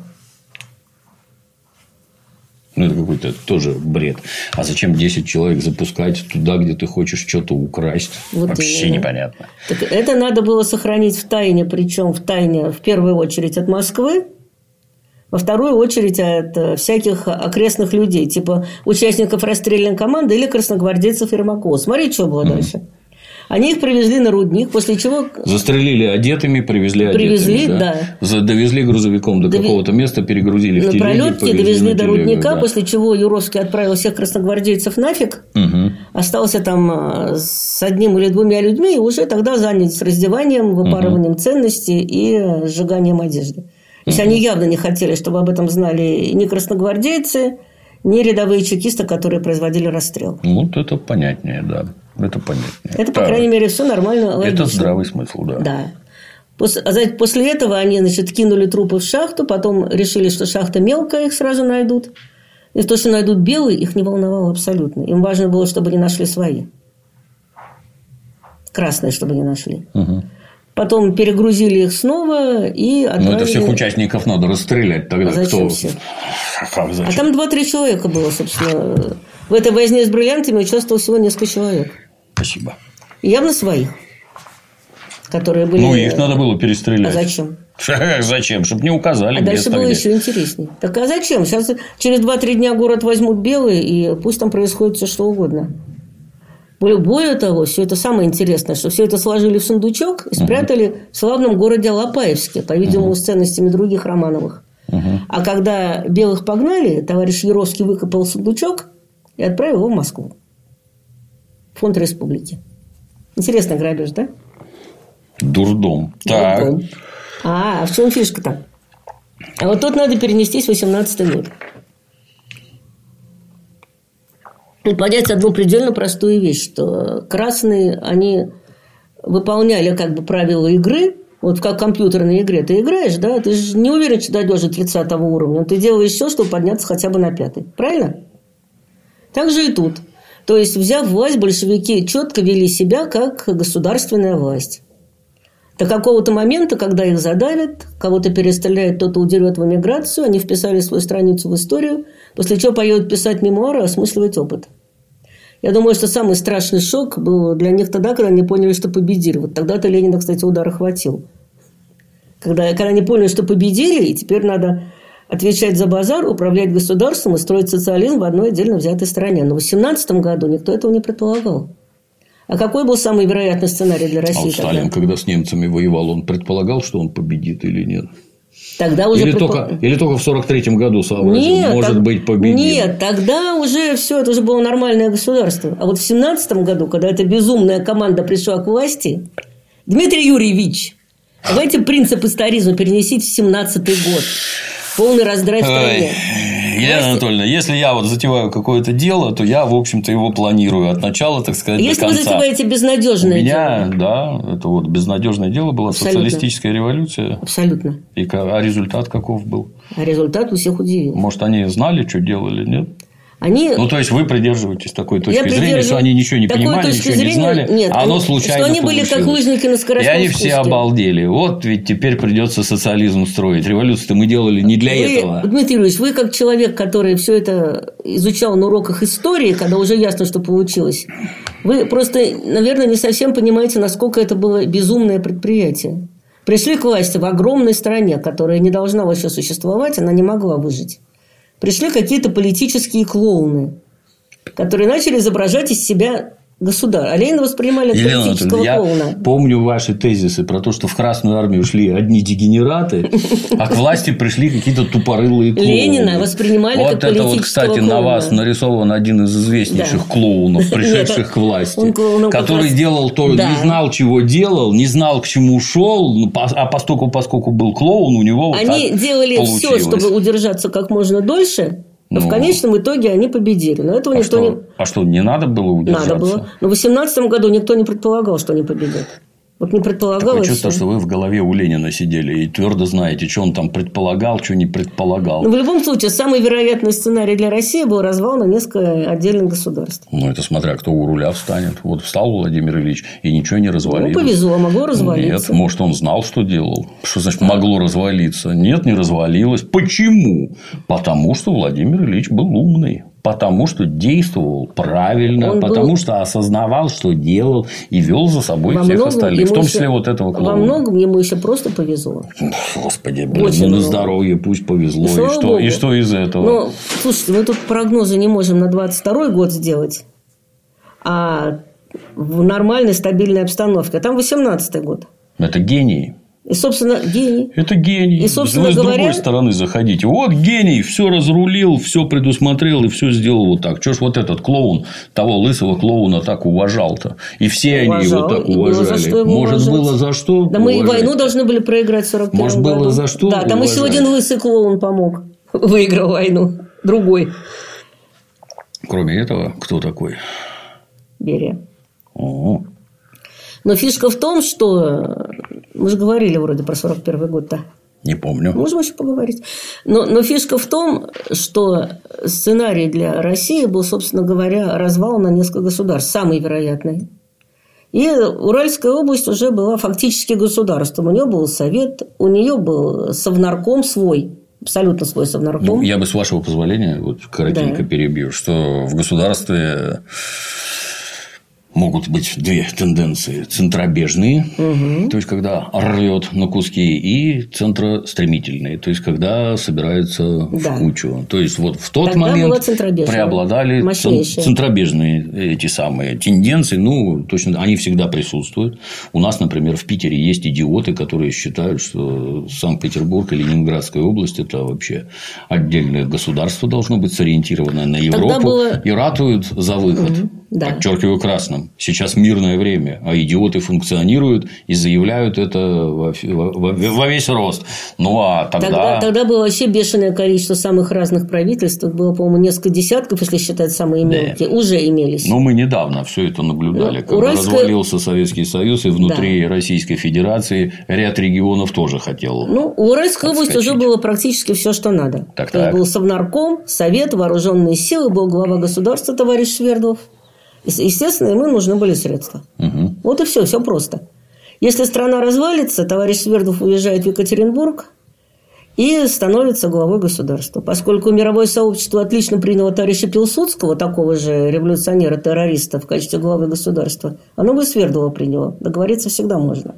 Ну, это какой-то тоже бред. А зачем десять человек запускать туда, где ты хочешь что-то украсть? Вот вообще именно. Непонятно. Так это надо было сохранить в тайне, причем в тайне в первую очередь от Москвы, во вторую очередь от всяких окрестных людей, типа участников расстрельной команды или красногвардейцев Ермакова. Смотри, что было mm-hmm. дальше. Они их привезли на рудник, после чего... Застрелили одетыми, привезли одетыми. Привезли, да. да. Довезли грузовиком до Дови... какого-то места, перегрузили в телеги. На пролетке довезли до телегу, рудника, да. после чего Юровский отправил всех красногвардейцев нафиг. Угу. Остался там с одним или двумя людьми, и уже тогда занялись раздеванием, выпарыванием угу. ценностей и сжиганием одежды. То есть, угу. они явно не хотели, чтобы об этом знали ни красногвардейцы, ни рядовые чекисты, которые производили расстрел. Вот это понятнее, да. Это понятнее. Это, по да. крайней мере, все нормально, логично. Это здравый смысл, да. Да. После, после этого они, значит, кинули трупы в шахту, потом решили, что шахта мелкая, их сразу найдут. И то, что найдут белые, их не волновало абсолютно. Им важно было, чтобы не нашли свои. Красные, чтобы не нашли. Угу. Потом перегрузили их снова и отправили... Ну, это всех участников надо расстрелять тогда. А зачем кто... всех? А, зачем? А там два-три человека было, собственно. В этой возне с бриллиантами участвовало всего несколько человек. Спасибо. Явно своих, которые были... Ну, их надо было перестрелять. А зачем? Зачем? Чтобы не указали. А дальше было еще интереснее. Так а зачем? Сейчас через два-три дня город возьмут белые, и пусть там происходит все что угодно. Более того, все это самое интересное, что все это сложили в сундучок и спрятали угу. в славном городе Алапаевске, по-видимому, угу. с ценностями других Романовых. Угу. А когда белых погнали, товарищ Яровский выкопал сундучок и отправил его в Москву. Фонд Республики. Интересный грабеж, да? Дурдом. Так. Дурдом. А, а в чем фишка-то? А вот тут надо перенестись в восемнадцатый год. И понять одну предельно простую вещь, что красные, они выполняли как бы правила игры. Вот как в компьютерной игре ты играешь, да, ты же не уверен, что дойдешь до тридцатого уровня. Ты делаешь все, чтобы подняться хотя бы на пятый. Правильно? Так же и тут. То есть, взяв власть, большевики четко вели себя как государственная власть. До какого-то момента, когда их задавят, кого-то перестреляют, кто-то удерет в эмиграцию, они вписали свою страницу в историю, после чего поедут писать мемуары, осмысливать опыт. Я думаю, что самый страшный шок был для них тогда, когда они поняли, что победили. Вот тогда-то Ленина, кстати, удара хватил. Когда, когда они поняли, что победили, и теперь надо отвечать за базар, управлять государством и строить социализм в одной отдельно взятой стране. Но в восемнадцатом году никто этого не предполагал. А какой был самый вероятный сценарий для России? А вот Сталин, тогда? Когда с немцами воевал, он предполагал, что он победит или нет? Тогда уже или, предпол... только, или только в сорок третьем году сообразил, нет, может так... быть, победил? Нет, тогда уже все, это уже было нормальное государство. А вот в семнадцатом году, когда эта безумная команда пришла к власти, Дмитрий Юрьевич, давайте принцип историзма перенесите в семнадцатый год. Полный раздрай в стране. Елена Анатольевна, если я вот затеваю какое-то дело, то я, в общем-то, его планирую от начала, так сказать, если до конца. Если вы затеваете безнадежное У меня, дело. Да, это вот безнадежное дело была Абсолютно. Социалистическая революция. Абсолютно. И, а результат каков был? А результат у всех удивил. Может, они знали, что делали, нет? Они... Ну, то есть, вы придерживаетесь такой точки я зрения, что они ничего не понимали, ничего зрения... не знали, Нет, а оно они... случайно что они были получилось. Как лыжники на скоростном И они спуске. все обалдели. Вот ведь теперь придется социализм строить. Революцию-то мы делали не для вы, этого. Дмитрий Юрьевич, вы как человек, который все это изучал на уроках истории, когда уже ясно, что получилось, вы просто, наверное, не совсем понимаете, насколько это было безумное предприятие. Пришли к власти в огромной стране, которая не должна вообще существовать, она не могла выжить. Пришли какие-то политические клоуны, которые начали изображать из себя государя. А Ленина воспринимали как Елена политического я клоуна. Помню ваши тезисы про то, что в Красную армию шли одни дегенераты, а к власти пришли какие-то тупорылые клоуны. Политического клоуна. Вот это вот, кстати, на вас нарисован один из известнейших клоунов, пришедших к власти, который делал то, не знал, чего делал, не знал, к чему шел, а поскольку, поскольку был клоун, у него вот Они делали все, чтобы удержаться как можно дольше. Но ну, в конечном итоге они победили. Но этого а, никто что, не... а что, не надо было удержаться? Надо было. Но в восемнадцатом году никто не предполагал, что они победят. Вот не предполагалось. Такое чувство, что вы в голове у Ленина сидели и твердо знаете, что он там предполагал, что не предполагал. Но в любом случае, самый вероятный сценарий для России был развал на несколько отдельных государств. Ну, это смотря кто у руля встанет. Вот встал Владимир Ильич и ничего не развалилось. Ну, повезло, могло развалиться. Нет, может, он знал, что делал. Что значит могло развалиться? Нет, не развалилось. Почему? Потому что Владимир Ильич был умный. Потому что действовал правильно, он потому был... что осознавал, что делал, и вел за собой во всех остальных, в том числе еще... вот этого клоуна. Во многом ему еще просто повезло. Господи, блин, ну на здоровье пусть повезло. И, и, что, и что из этого? Ну, слушайте, мы тут прогнозы не можем на двадцать второй год сделать, а в нормальной стабильной обстановке. А там восемнадцатый год. Это гений. И, собственно, гений. Это гений. И, собственно Вы с говоря... другой стороны заходите. Вот гений, все разрулил, все предусмотрел и все сделал вот так. Чего ж вот этот клоун, того лысого клоуна так уважал-то? И все уважал, они его так уважали. Было Может, уважать. Было за что? Да мы и войну должны были проиграть в сорок первом Может, году. было за что? Да, там уважать. Еще один лысый клоун помог. Выиграл войну. Другой. Кроме этого, кто такой? Берия. О-о. Но фишка в том, что... Мы же говорили вроде про сорок первый год-то. Не помню. Можем еще поговорить. Но, но фишка в том, что сценарий для России был, собственно говоря, развал на несколько государств. Самый вероятный. И Уральская область уже была фактически государством. У нее был совет, у нее был совнарком свой. Абсолютно свой совнарком. Ну, я бы, с вашего позволения, вот коротенько да. перебью, что в государстве... могут быть две тенденции: центробежные, угу. то есть когда рвет на куски, и центростремительные, то есть когда собираются да. в кучу. То есть вот в тот Тогда момент преобладали мощнейшие. Центробежные эти самые тенденции. Ну, точно, они всегда присутствуют. У нас, например, в Питере есть идиоты, которые считают, что Санкт-Петербург и Ленинградская область – это вообще отдельное государство, должно быть сориентированное на Европу, было... и ратуют за выход. Угу. Да. Подчеркиваю красным. Сейчас мирное время, а идиоты функционируют и заявляют это во, во, во весь рост. Ну а тогда... тогда тогда было вообще бешеное количество самых разных правительств. Тут было, по-моему, несколько десятков, если считать самые мелкие, да. уже имелись. Но мы недавно все это наблюдали, ну, когда Уральская... развалился Советский Союз, и внутри да. Российской Федерации ряд регионов тоже хотел. Ну, у Уральской области уже было практически все, что надо. Так, так. Был Совнарком, Совет, Вооруженные силы, был глава государства товарищ Свердлов. Естественно, ему нужны были средства. Угу. Вот и все, все просто. Если страна развалится, товарищ Свердлов уезжает в Екатеринбург и становится главой государства. Поскольку мировое сообщество отлично приняло товарища Пилсудского, такого же революционера-террориста, в качестве главы государства, оно бы Свердлова приняло. Договориться всегда можно.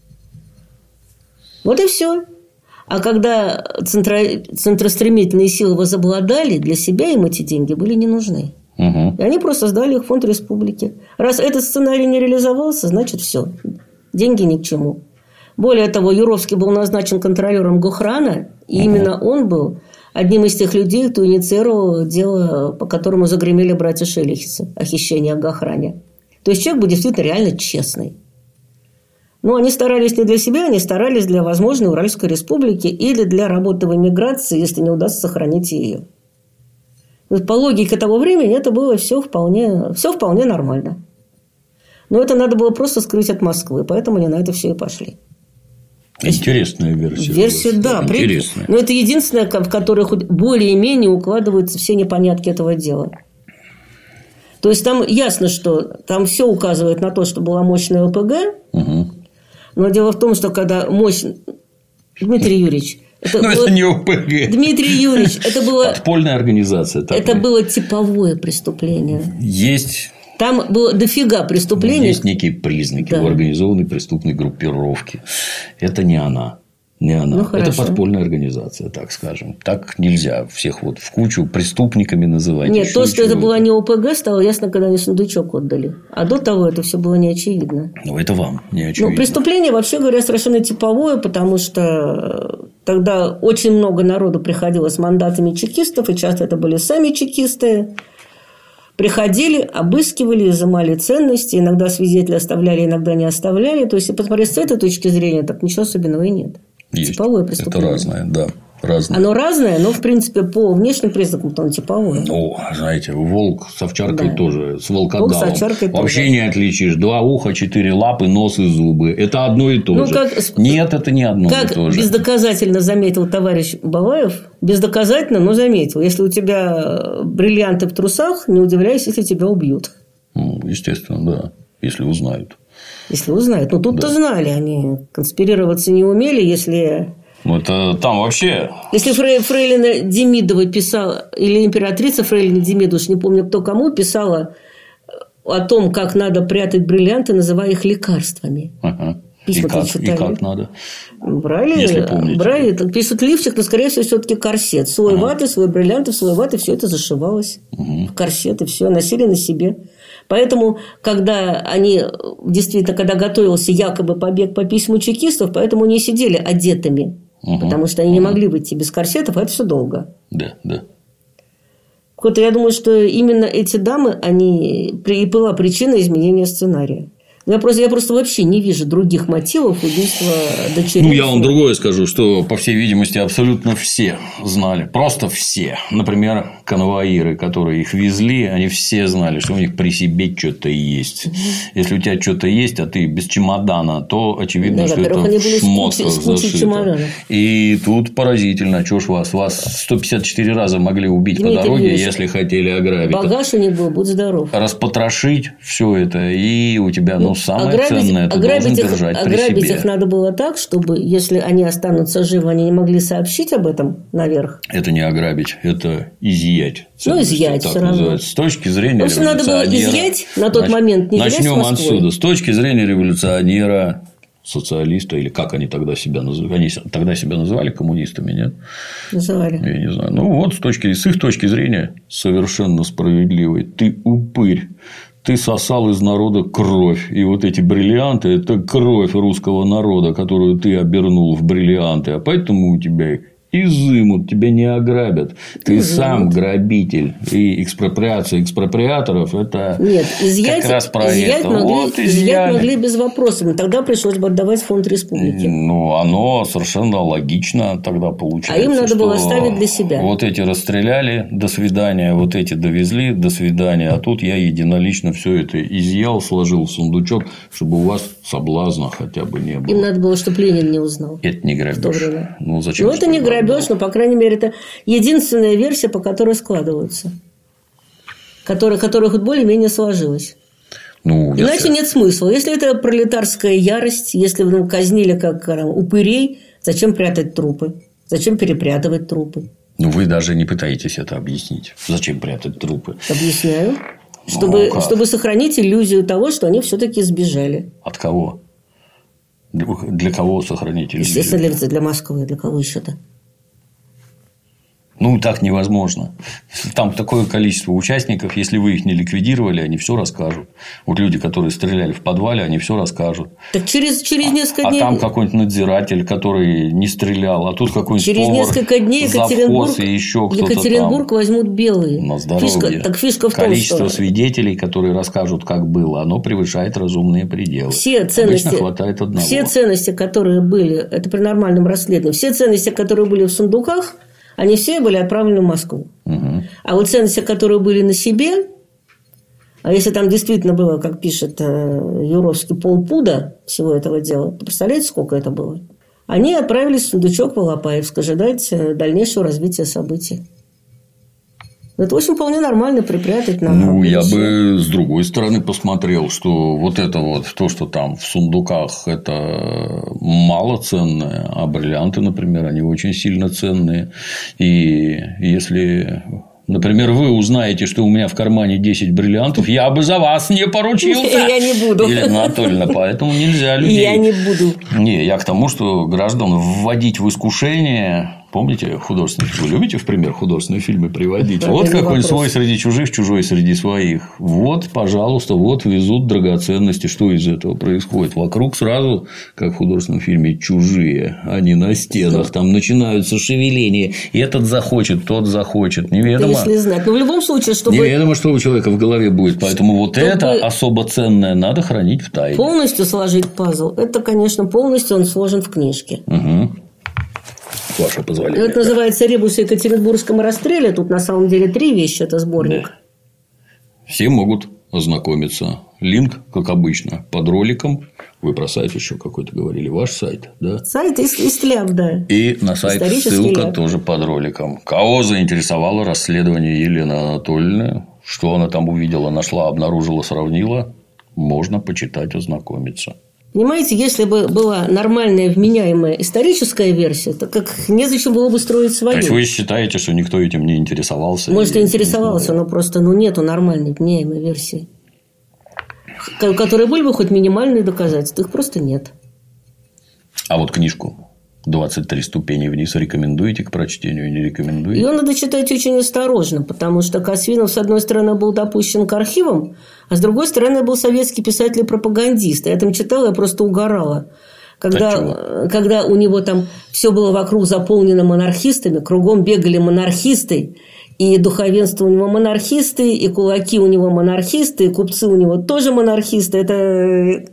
Вот и все. А когда центро... центростремительные силы возобладали, для себя им эти деньги были не нужны. Угу. И они просто сдали их в фонд республики. Раз этот сценарий не реализовался, значит все. Деньги ни к чему. Более того, Юровский был назначен контролером Гохрана, и угу. именно он был одним из тех людей, кто инициировал дело, по которому загремели братья Шелихицы, о хищении о Гохране. То есть человек был действительно реально честный. Но они старались не для себя, они старались для возможной Уральской республики или для работы в эмиграции, если не удастся сохранить ее. По логике того времени это было все вполне, все вполне нормально. Но это надо было просто скрыть от Москвы, поэтому они на это все и пошли. Интересная версия. Версия, да. Интересная. Но это единственная, в которой хоть более-менее укладываются все непонятки этого дела. То есть там ясно, что там все указывает на то, что была мощная ОПГ. Угу. Но дело в том, что когда мощь... Дмитрий Юрьевич... Это Но было... это не ОПГ. Дмитрий Юрьевич, это было... Подпольная организация. Так это было типовое преступление. Есть... Там было дофига преступлений. Есть некие признаки да. у организованной преступной группировки. Это не она. Не она. Ну, это подпольная организация, так скажем. Так нельзя всех вот в кучу преступниками называть. Нет, то, что это была не ОПГ, стало ясно, когда они сундучок отдали. А до того это все было не очевидно. Ну, это вам не очевидно. Ну, преступление, вообще говоря, совершенно типовое, потому что тогда очень много народу приходило с мандатами чекистов, и часто это были сами чекисты. Приходили, обыскивали, изымали ценности. Иногда свидетели оставляли, иногда не оставляли. То есть, если посмотреть с этой точки зрения, так ничего особенного и нет. Есть. Типовое преступление. Это разное, да. Разное. Оно разное, но, в принципе, по внешним признакам оно типовое. Ну, знаете, волк с овчаркой да. тоже, с волкодавом. Волк с овчаркой вообще тоже. Не отличишь. Два уха, четыре лапы, нос и зубы. Это одно и то ну, же. Как... Нет, это не одно как и то же. Бездоказательно заметил товарищ Балаев, бездоказательно, но заметил. Если у тебя бриллианты в трусах, не удивляйся, если тебя убьют. Ну, естественно, да. Если узнают. Если узнают. Ну, тут-то да. знали. Они конспирироваться не умели, если... Ну, это там вообще... Если Фрей, Фрейлина Демидова писала, или императрица Фрейлина Демидова, уж не помню, кто кому, писала о том, как надо прятать бриллианты, называя их лекарствами. Ага. Письма и, как, и как надо? Брали, если помните. Брали, пишут лифчик, но, скорее всего, все-таки корсет. Слой ага. ваты, слой бриллиантов, слой ваты, все это зашивалось угу. в корсет, и все, носили на себе. Поэтому, когда они действительно, когда готовился якобы побег по письму чекистов, поэтому они сидели одетыми. Угу. Потому что они не могли выйти без корсетов, а это все долго. Да, да. Вот я думаю, что именно эти дамы, они и была причина изменения сценария. Я просто, я просто вообще не вижу других мотивов убийства дочерей. Ну, я вам другое скажу, что, по всей видимости, абсолютно все знали. Просто все. Например, конвоиры, которые их везли, они все знали, что у них при себе что-то есть. Угу. Если у тебя что-то есть, а ты без чемодана, то очевидно, да, что это в шмотках зашито. И тут поразительно. Чего ж вас? Вас сто пятьдесят четыре раза могли убить Дмитрий по дороге, Юрьевич, если хотели ограбить. Багаж у них был, будь здоров. Распотрошить все это, и у тебя... Ну, Но самое ограбить, ценное ты ограбить должен их, держать при ограбить себе. их надо было так, чтобы, если они останутся живы, они не могли сообщить об этом наверх. Это не ограбить, это изъять. Ну, изъять так все равно. Называется. С точки зрения В общем, надо было изъять на тот Нач... момент, не Начнем с Москвой. отсюда. С точки зрения революционера, социалиста, или как они тогда себя называли? Они тогда себя называли коммунистами, нет? Называли. Я не знаю. Ну, вот с, точки... с их точки зрения совершенно справедливый. Ты упырь. Ты сосал из народа кровь. И вот эти бриллианты – это кровь русского народа, которую ты обернул в бриллианты. А поэтому у тебя изымут, тебя не ограбят. Ты изымут. Сам грабитель. И экспроприация экспроприаторов – это Нет, изъять, как раз про изъять это. Могли, Вот изъять могли без вопросов. Тогда пришлось бы отдавать в фонд республики. Ну, оно совершенно логично тогда получается. А им надо было оставить для себя. Вот эти расстреляли, до свидания. Вот эти довезли, до свидания. А тут я единолично все это изъял, сложил в сундучок, чтобы у вас соблазна хотя бы не было. Им надо было, чтобы Ленин не узнал. Это не грабеж. Ну, зачем? Ну, это не грабеж. Но, по крайней мере, это единственная версия, по которой складываются. Которая, которая хоть более-менее сложилась. Ну, иначе нет смысла. Если это пролетарская ярость, если ну, казнили как там, упырей, зачем прятать трупы? Зачем перепрятывать трупы? Ну, вы даже не пытаетесь это объяснить. Зачем прятать трупы? Объясняю. Чтобы, ну, чтобы сохранить иллюзию того, что они все-таки сбежали. От кого? Для кого сохранить иллюзию? Естественно, для, для Москвы. Для кого еще-то? Ну, так невозможно. Там такое количество участников, если вы их не ликвидировали, они все расскажут. Вот люди, которые стреляли в подвале, они все расскажут. Так через, через несколько а, дней. А там какой-нибудь надзиратель, который не стрелял, а тут какой-нибудь через повар, несколько дней Екатеринбург, и еще кто-то Екатеринбург там. возьмут белые. На здоровье. Фишка, так фишка в том, количество что свидетелей, которые расскажут, как было, оно превышает разумные пределы. Все ценности, Обычно хватает одного. Все ценности, которые были, это при нормальном расследовании, все ценности, которые были в сундуках, они все были отправлены в Москву. Угу. А вот ценности, которые были на себе, а если там действительно было, как пишет Юровский, полпуда всего этого дела, представляете, сколько это было? Они отправились в сундучок в Алапаевск ожидать дальнейшего развития событий. Это очень вполне нормально припрятать на. Ну, я бы с другой стороны посмотрел, что вот это вот то, что там в сундуках, это малоценное, а бриллианты, например, они очень сильно ценные. И если, например, вы узнаете, что у меня в кармане десять бриллиантов, я бы за вас не поручился. Я не буду. Елена Анатольевна, поэтому нельзя людей. Я не буду. Не, я к тому, что граждан вводить в искушение. Помните художественные? Вы любите в пример художественные фильмы приводить? Да, вот какой-нибудь свой среди чужих, чужой среди своих. Вот, пожалуйста, вот везут драгоценности. Что из этого происходит? Вокруг сразу, как в художественном фильме, чужие, они на стенах. Там начинаются шевеления. И этот захочет, тот захочет. Неведомо. Да, если знать. Но в любом случае, чтобы. Неведомо, что у человека в голове будет. Поэтому вот это особо ценное надо хранить в тайне. Полностью сложить пазл. Это, конечно, полностью он сложен в книжке. Угу. Ваше позволение. Это называется «Ребус о Екатеринбургском расстреле». Тут на самом деле три вещи. Это сборник. Да. Все могут ознакомиться. Линк, как обычно, под роликом. Вы про сайт еще какой-то говорили. Ваш сайт, да? Сайт Истляп, да. И на сайт ссылка ляп. Тоже под роликом. Кого заинтересовало расследование Елены Анатольевны, что она там увидела, нашла, обнаружила, сравнила, можно почитать, ознакомиться. Понимаете, если бы была нормальная, вменяемая историческая версия, то как незачем было бы строить свою. То есть вы считаете, что никто этим не интересовался? Может, и интересовался, но просто ну, нету нормальной, вменяемой версии. У которой были бы хоть минимальные доказательства, их просто нет. А вот книжку «двадцать три ступени вниз» рекомендуете к прочтению, не рекомендуете? Ее надо читать очень осторожно, потому что Косвинов, с одной стороны, был допущен к архивам, а с другой стороны, был советский писатель и пропагандист. Я там читала, я просто угорала. Когда, когда у него там все было вокруг заполнено монархистами, кругом бегали монархисты, и духовенство у него монархисты, и кулаки у него монархисты, и купцы у него тоже монархисты. Это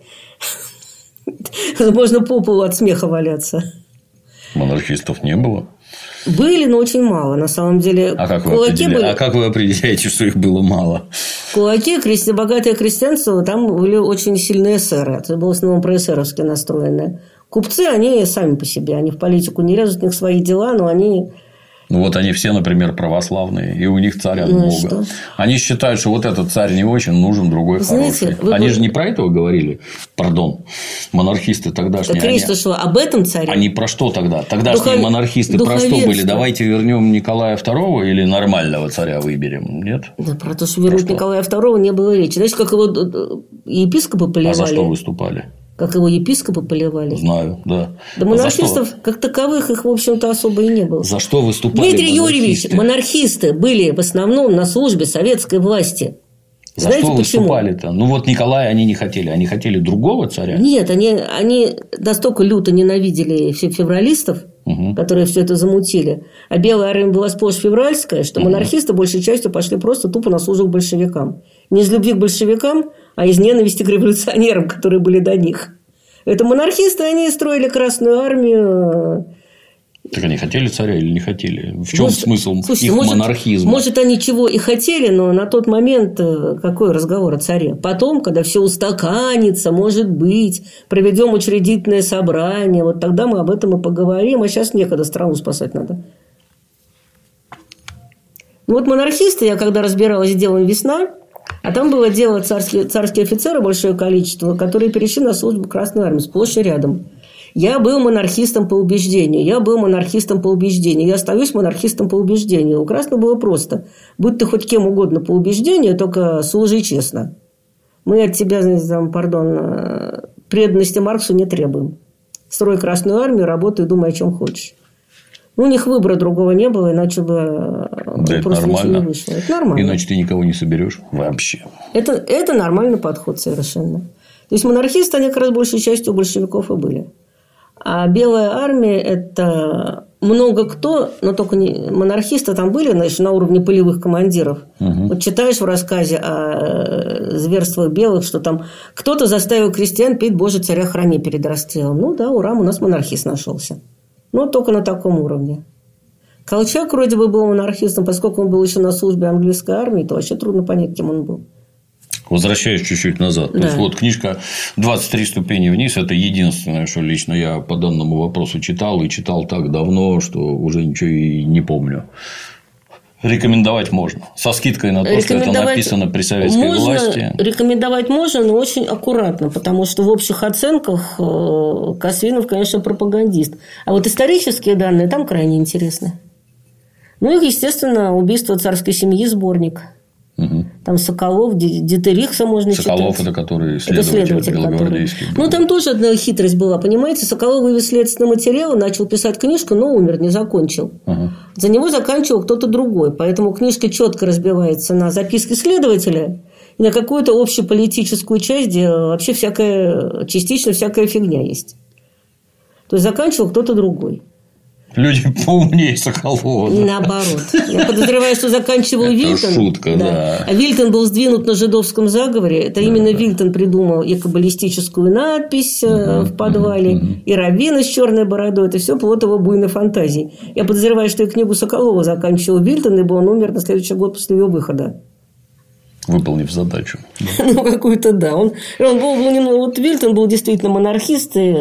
можно по полу от смеха валяться. Монархистов не было? Были, но очень мало, на самом деле. А как, вы были... а как вы определяете, что их было мало? Кулаки, крести... богатое крестьянство, там были очень сильные эсеры. Это было в основном проэсеровски настроенные. Купцы, они сами по себе, они в политику не лезут, у них свои дела, но они Ну, вот они все, например, православные, и у них царя ну, много. Что? Они считают, что вот этот царь не очень, нужен другой Знаете, хороший. вы... Они же не про этого говорили, пардон, монархисты тогдашние. Так речь они... шла об этом царе. Они про что тогда? Тогдашние Духов... монархисты про что были? Давайте вернем Николая второго или нормального царя выберем? Нет? Да, про то, что вернуть Николая второго не было речи. Знаете, как его епископы поливали? А за что выступали? Как его епископы поливали? Знаю, да. Да монархистов, как таковых, их, в общем-то, особо и не было. За что выступали Дмитрий монархисты? Юрьевич, монархисты были в основном на службе советской власти. За Знаете, что почему? выступали-то? Ну, вот Николая они не хотели. Они хотели другого царя? Нет, они, они настолько люто ненавидели февралистов, угу. которые все это замутили. А Белая армия была сплошь февральская, что угу. монархисты большей частью пошли просто тупо на службу к большевикам. Не из любви к большевикам, а из ненависти к революционерам, которые были до них. Это монархисты, они строили Красную армию. Так они хотели царя или не хотели? В чем может, смысл слушайте, их может, монархизма? Может, они чего и хотели, но на тот момент какой разговор о царе? Потом, когда все устаканится, может быть, проведем учредительное собрание, вот тогда мы об этом и поговорим, а сейчас некогда, страну спасать надо. Ну, вот монархисты, я когда разбиралась с делом «Весна», а там было дело царские, царские офицеры, большое количество, которые перешли на службу Красной армии, сплошь и рядом. Я был монархистом по убеждению. Я был монархистом по убеждению. Я остаюсь монархистом по убеждению. У Красного было просто. Будь ты хоть кем угодно по убеждению, только служи честно. Мы от тебя, там, пардон, преданности Марксу не требуем. Строй Красную армию, работай, думай, о чем хочешь. Ну, у них выбора другого не было, иначе бы да, просто ничего не вышло. Это нормально. Иначе ты никого не соберешь вообще. Это, это нормальный подход совершенно. То есть монархисты, они как раз большей частью у большевиков и были. А Белая армия – это много кто, но только не монархисты там были, значит, на уровне полевых командиров. Угу. Вот читаешь в рассказе о зверствах белых, что там кто-то заставил крестьян петь «Боже, царя храни» перед расстрелом. Ну да, ура, у нас монархист нашелся. Но только на таком уровне. Колчак вроде бы был монархистом, поскольку он был еще на службе английской армии, то вообще трудно понять, кем он был. Возвращаюсь чуть-чуть назад. Да. Вот книжка «двадцать три ступени вниз» – это единственное, что лично я по данному вопросу читал. И читал так давно, что уже ничего и не помню. Рекомендовать можно. Со скидкой на то, что это написано при советской можно, власти. Рекомендовать можно, но очень аккуратно. Потому что в общих оценках Косвинов, конечно, пропагандист. А вот исторические данные там крайне интересны. Ну и, естественно, «Убийство царской семьи» сборник. Угу. Там Соколов, Дитерихса можно Соколов читать. это который следователь, это следователь белогвардейский. Который... Ну, там тоже одна хитрость была, понимаете? Соколов вывез следственный материал, начал писать книжку, но умер, не закончил. Ага. За него заканчивал кто-то другой. Поэтому книжка четко разбивается на записки следователя и на какую-то общеполитическую часть, где вообще всякая, частично всякая фигня есть. То есть заканчивал кто-то другой. Люди поумнее Соколова. Да? Наоборот. Я подозреваю, что заканчивал это Вильтон. Шутка, да. да. А Вильтон был сдвинут на жидовском заговоре. Это да, именно да. Вильтон придумал и каббалистическую надпись uh-huh, в подвале, uh-huh. и раввина с черной бородой. Это все плод его буйной фантазии. Я подозреваю, что и книгу Соколова заканчивал Вильтон, ибо он умер на следующий год после ее выхода. Выполнив задачу. Ну, какую-то, да. Он, он был, ну, вот Вильтон был действительно монархист и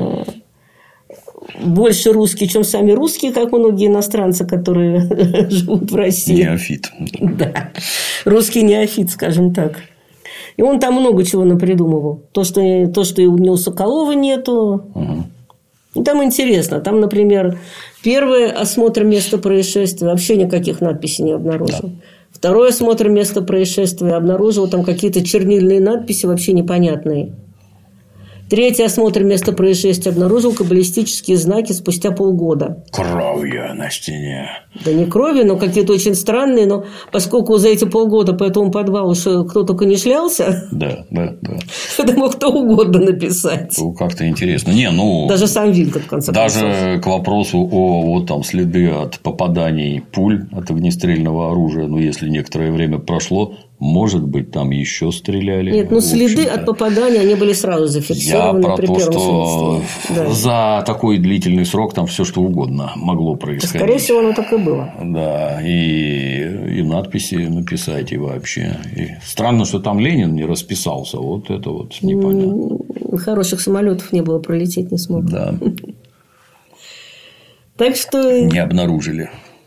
больше русский, чем сами русские, как многие иностранцы, которые живут в России. Неофит. Да. Русский неофит, скажем так. И он там много чего напридумывал. То, что, то, что и у Соколова нету. Угу. Там интересно. Там, например, первый осмотр места происшествия. Вообще никаких надписей не обнаружил. Да. Второй осмотр места происшествия. Обнаружил там какие-то чернильные надписи, вообще непонятные. Третий осмотр места происшествия обнаружил каббалистические знаки спустя полгода. Кровью на стене. Да не кровью, но какие-то очень странные. Но поскольку за эти полгода по этому подвалу кто только не шлялся, да, да, да. это мог кто угодно написать. Ну, как-то интересно. Не, ну, даже сам Вильтон, в конце даже концов. Даже к вопросу о вот там следы от попаданий пуль от огнестрельного оружия, ну, если некоторое время прошло, может быть, там еще стреляли. Нет, ну следы от попадания, они были сразу зафиксированы. Я про при то, первом что да. за такой длительный срок там все что угодно могло происходить. Скорее всего, оно так и было. Да, и, и надписи написать, и вообще. И странно, что там Ленин не расписался. Вот это вот непонятно. Хороших самолетов не было, пролететь не смог. Да. Так что... Не обнаружили.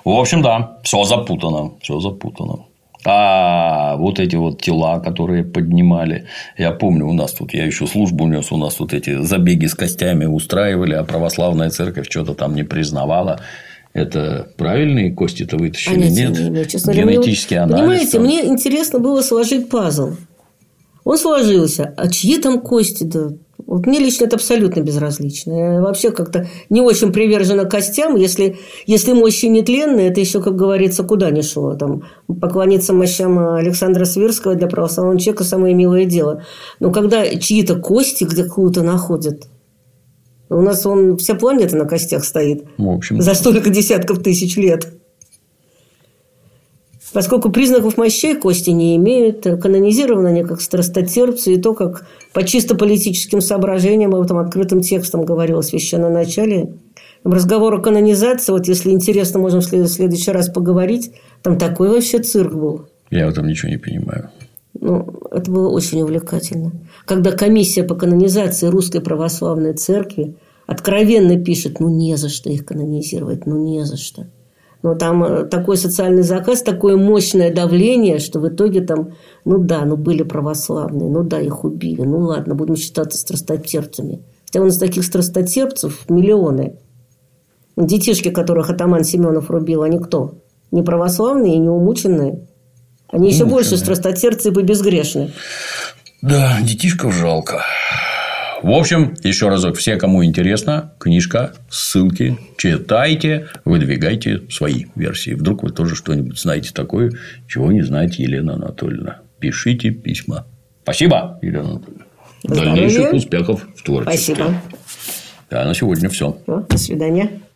В общем, да, все запутано. Все запутано. А вот эти вот тела, которые поднимали, я помню, у нас тут, я еще службу нес, у нас тут эти забеги с костями устраивали, а православная церковь что-то там не признавала. Это правильные кости-то вытащили? Понятия Нет? не имею, честно Генетический говоря. анализ. Понимаете, там... мне интересно было сложить пазл. Он сложился. А чьи там кости-то? Вот мне лично это абсолютно безразлично. Я вообще как-то не очень привержена костям. Если, если мощи нетленные, это еще, как говорится, куда ни шло. Там, поклониться мощам Александра Свирского для православного человека самое милое дело. Но когда чьи-то кости где-то находят, у нас он, вся планета на костях стоит. В общем, за столько десятков тысяч лет. Поскольку признаков мощей кости не имеют, канонизированы они как страстотерпцы, и то, как по чисто политическим соображениям, об этом открытым текстом говорилось в священноначалии. Разговор о канонизации, вот если интересно, можем в следующий раз поговорить, там такой вообще цирк был. Я в этом ничего не понимаю. Ну, это было очень увлекательно. Когда комиссия по канонизации Русской Православной Церкви откровенно пишет, ну, не за что их канонизировать, ну, не за что. Но там такой социальный заказ, такое мощное давление, что в итоге там, ну да, ну были православные, ну да, их убили, ну ладно, будем считаться страстотерпцами. Хотя у нас таких страстотерпцев миллионы. Детишки, которых атаман Семенов рубил, они кто? Не православные и не умученные. Они еще Умученные. больше страстотерпцы и безгрешны. Да, детишков жалко. В общем, еще разок, все, кому интересно, книжка, ссылки, читайте, выдвигайте свои версии. Вдруг вы тоже что-нибудь знаете такое, чего не знает Елена Анатольевна. Пишите письма. Спасибо, Елена Анатольевна. Здоровья. Дальнейших успехов в творчестве. Спасибо. Да, на сегодня все. До свидания.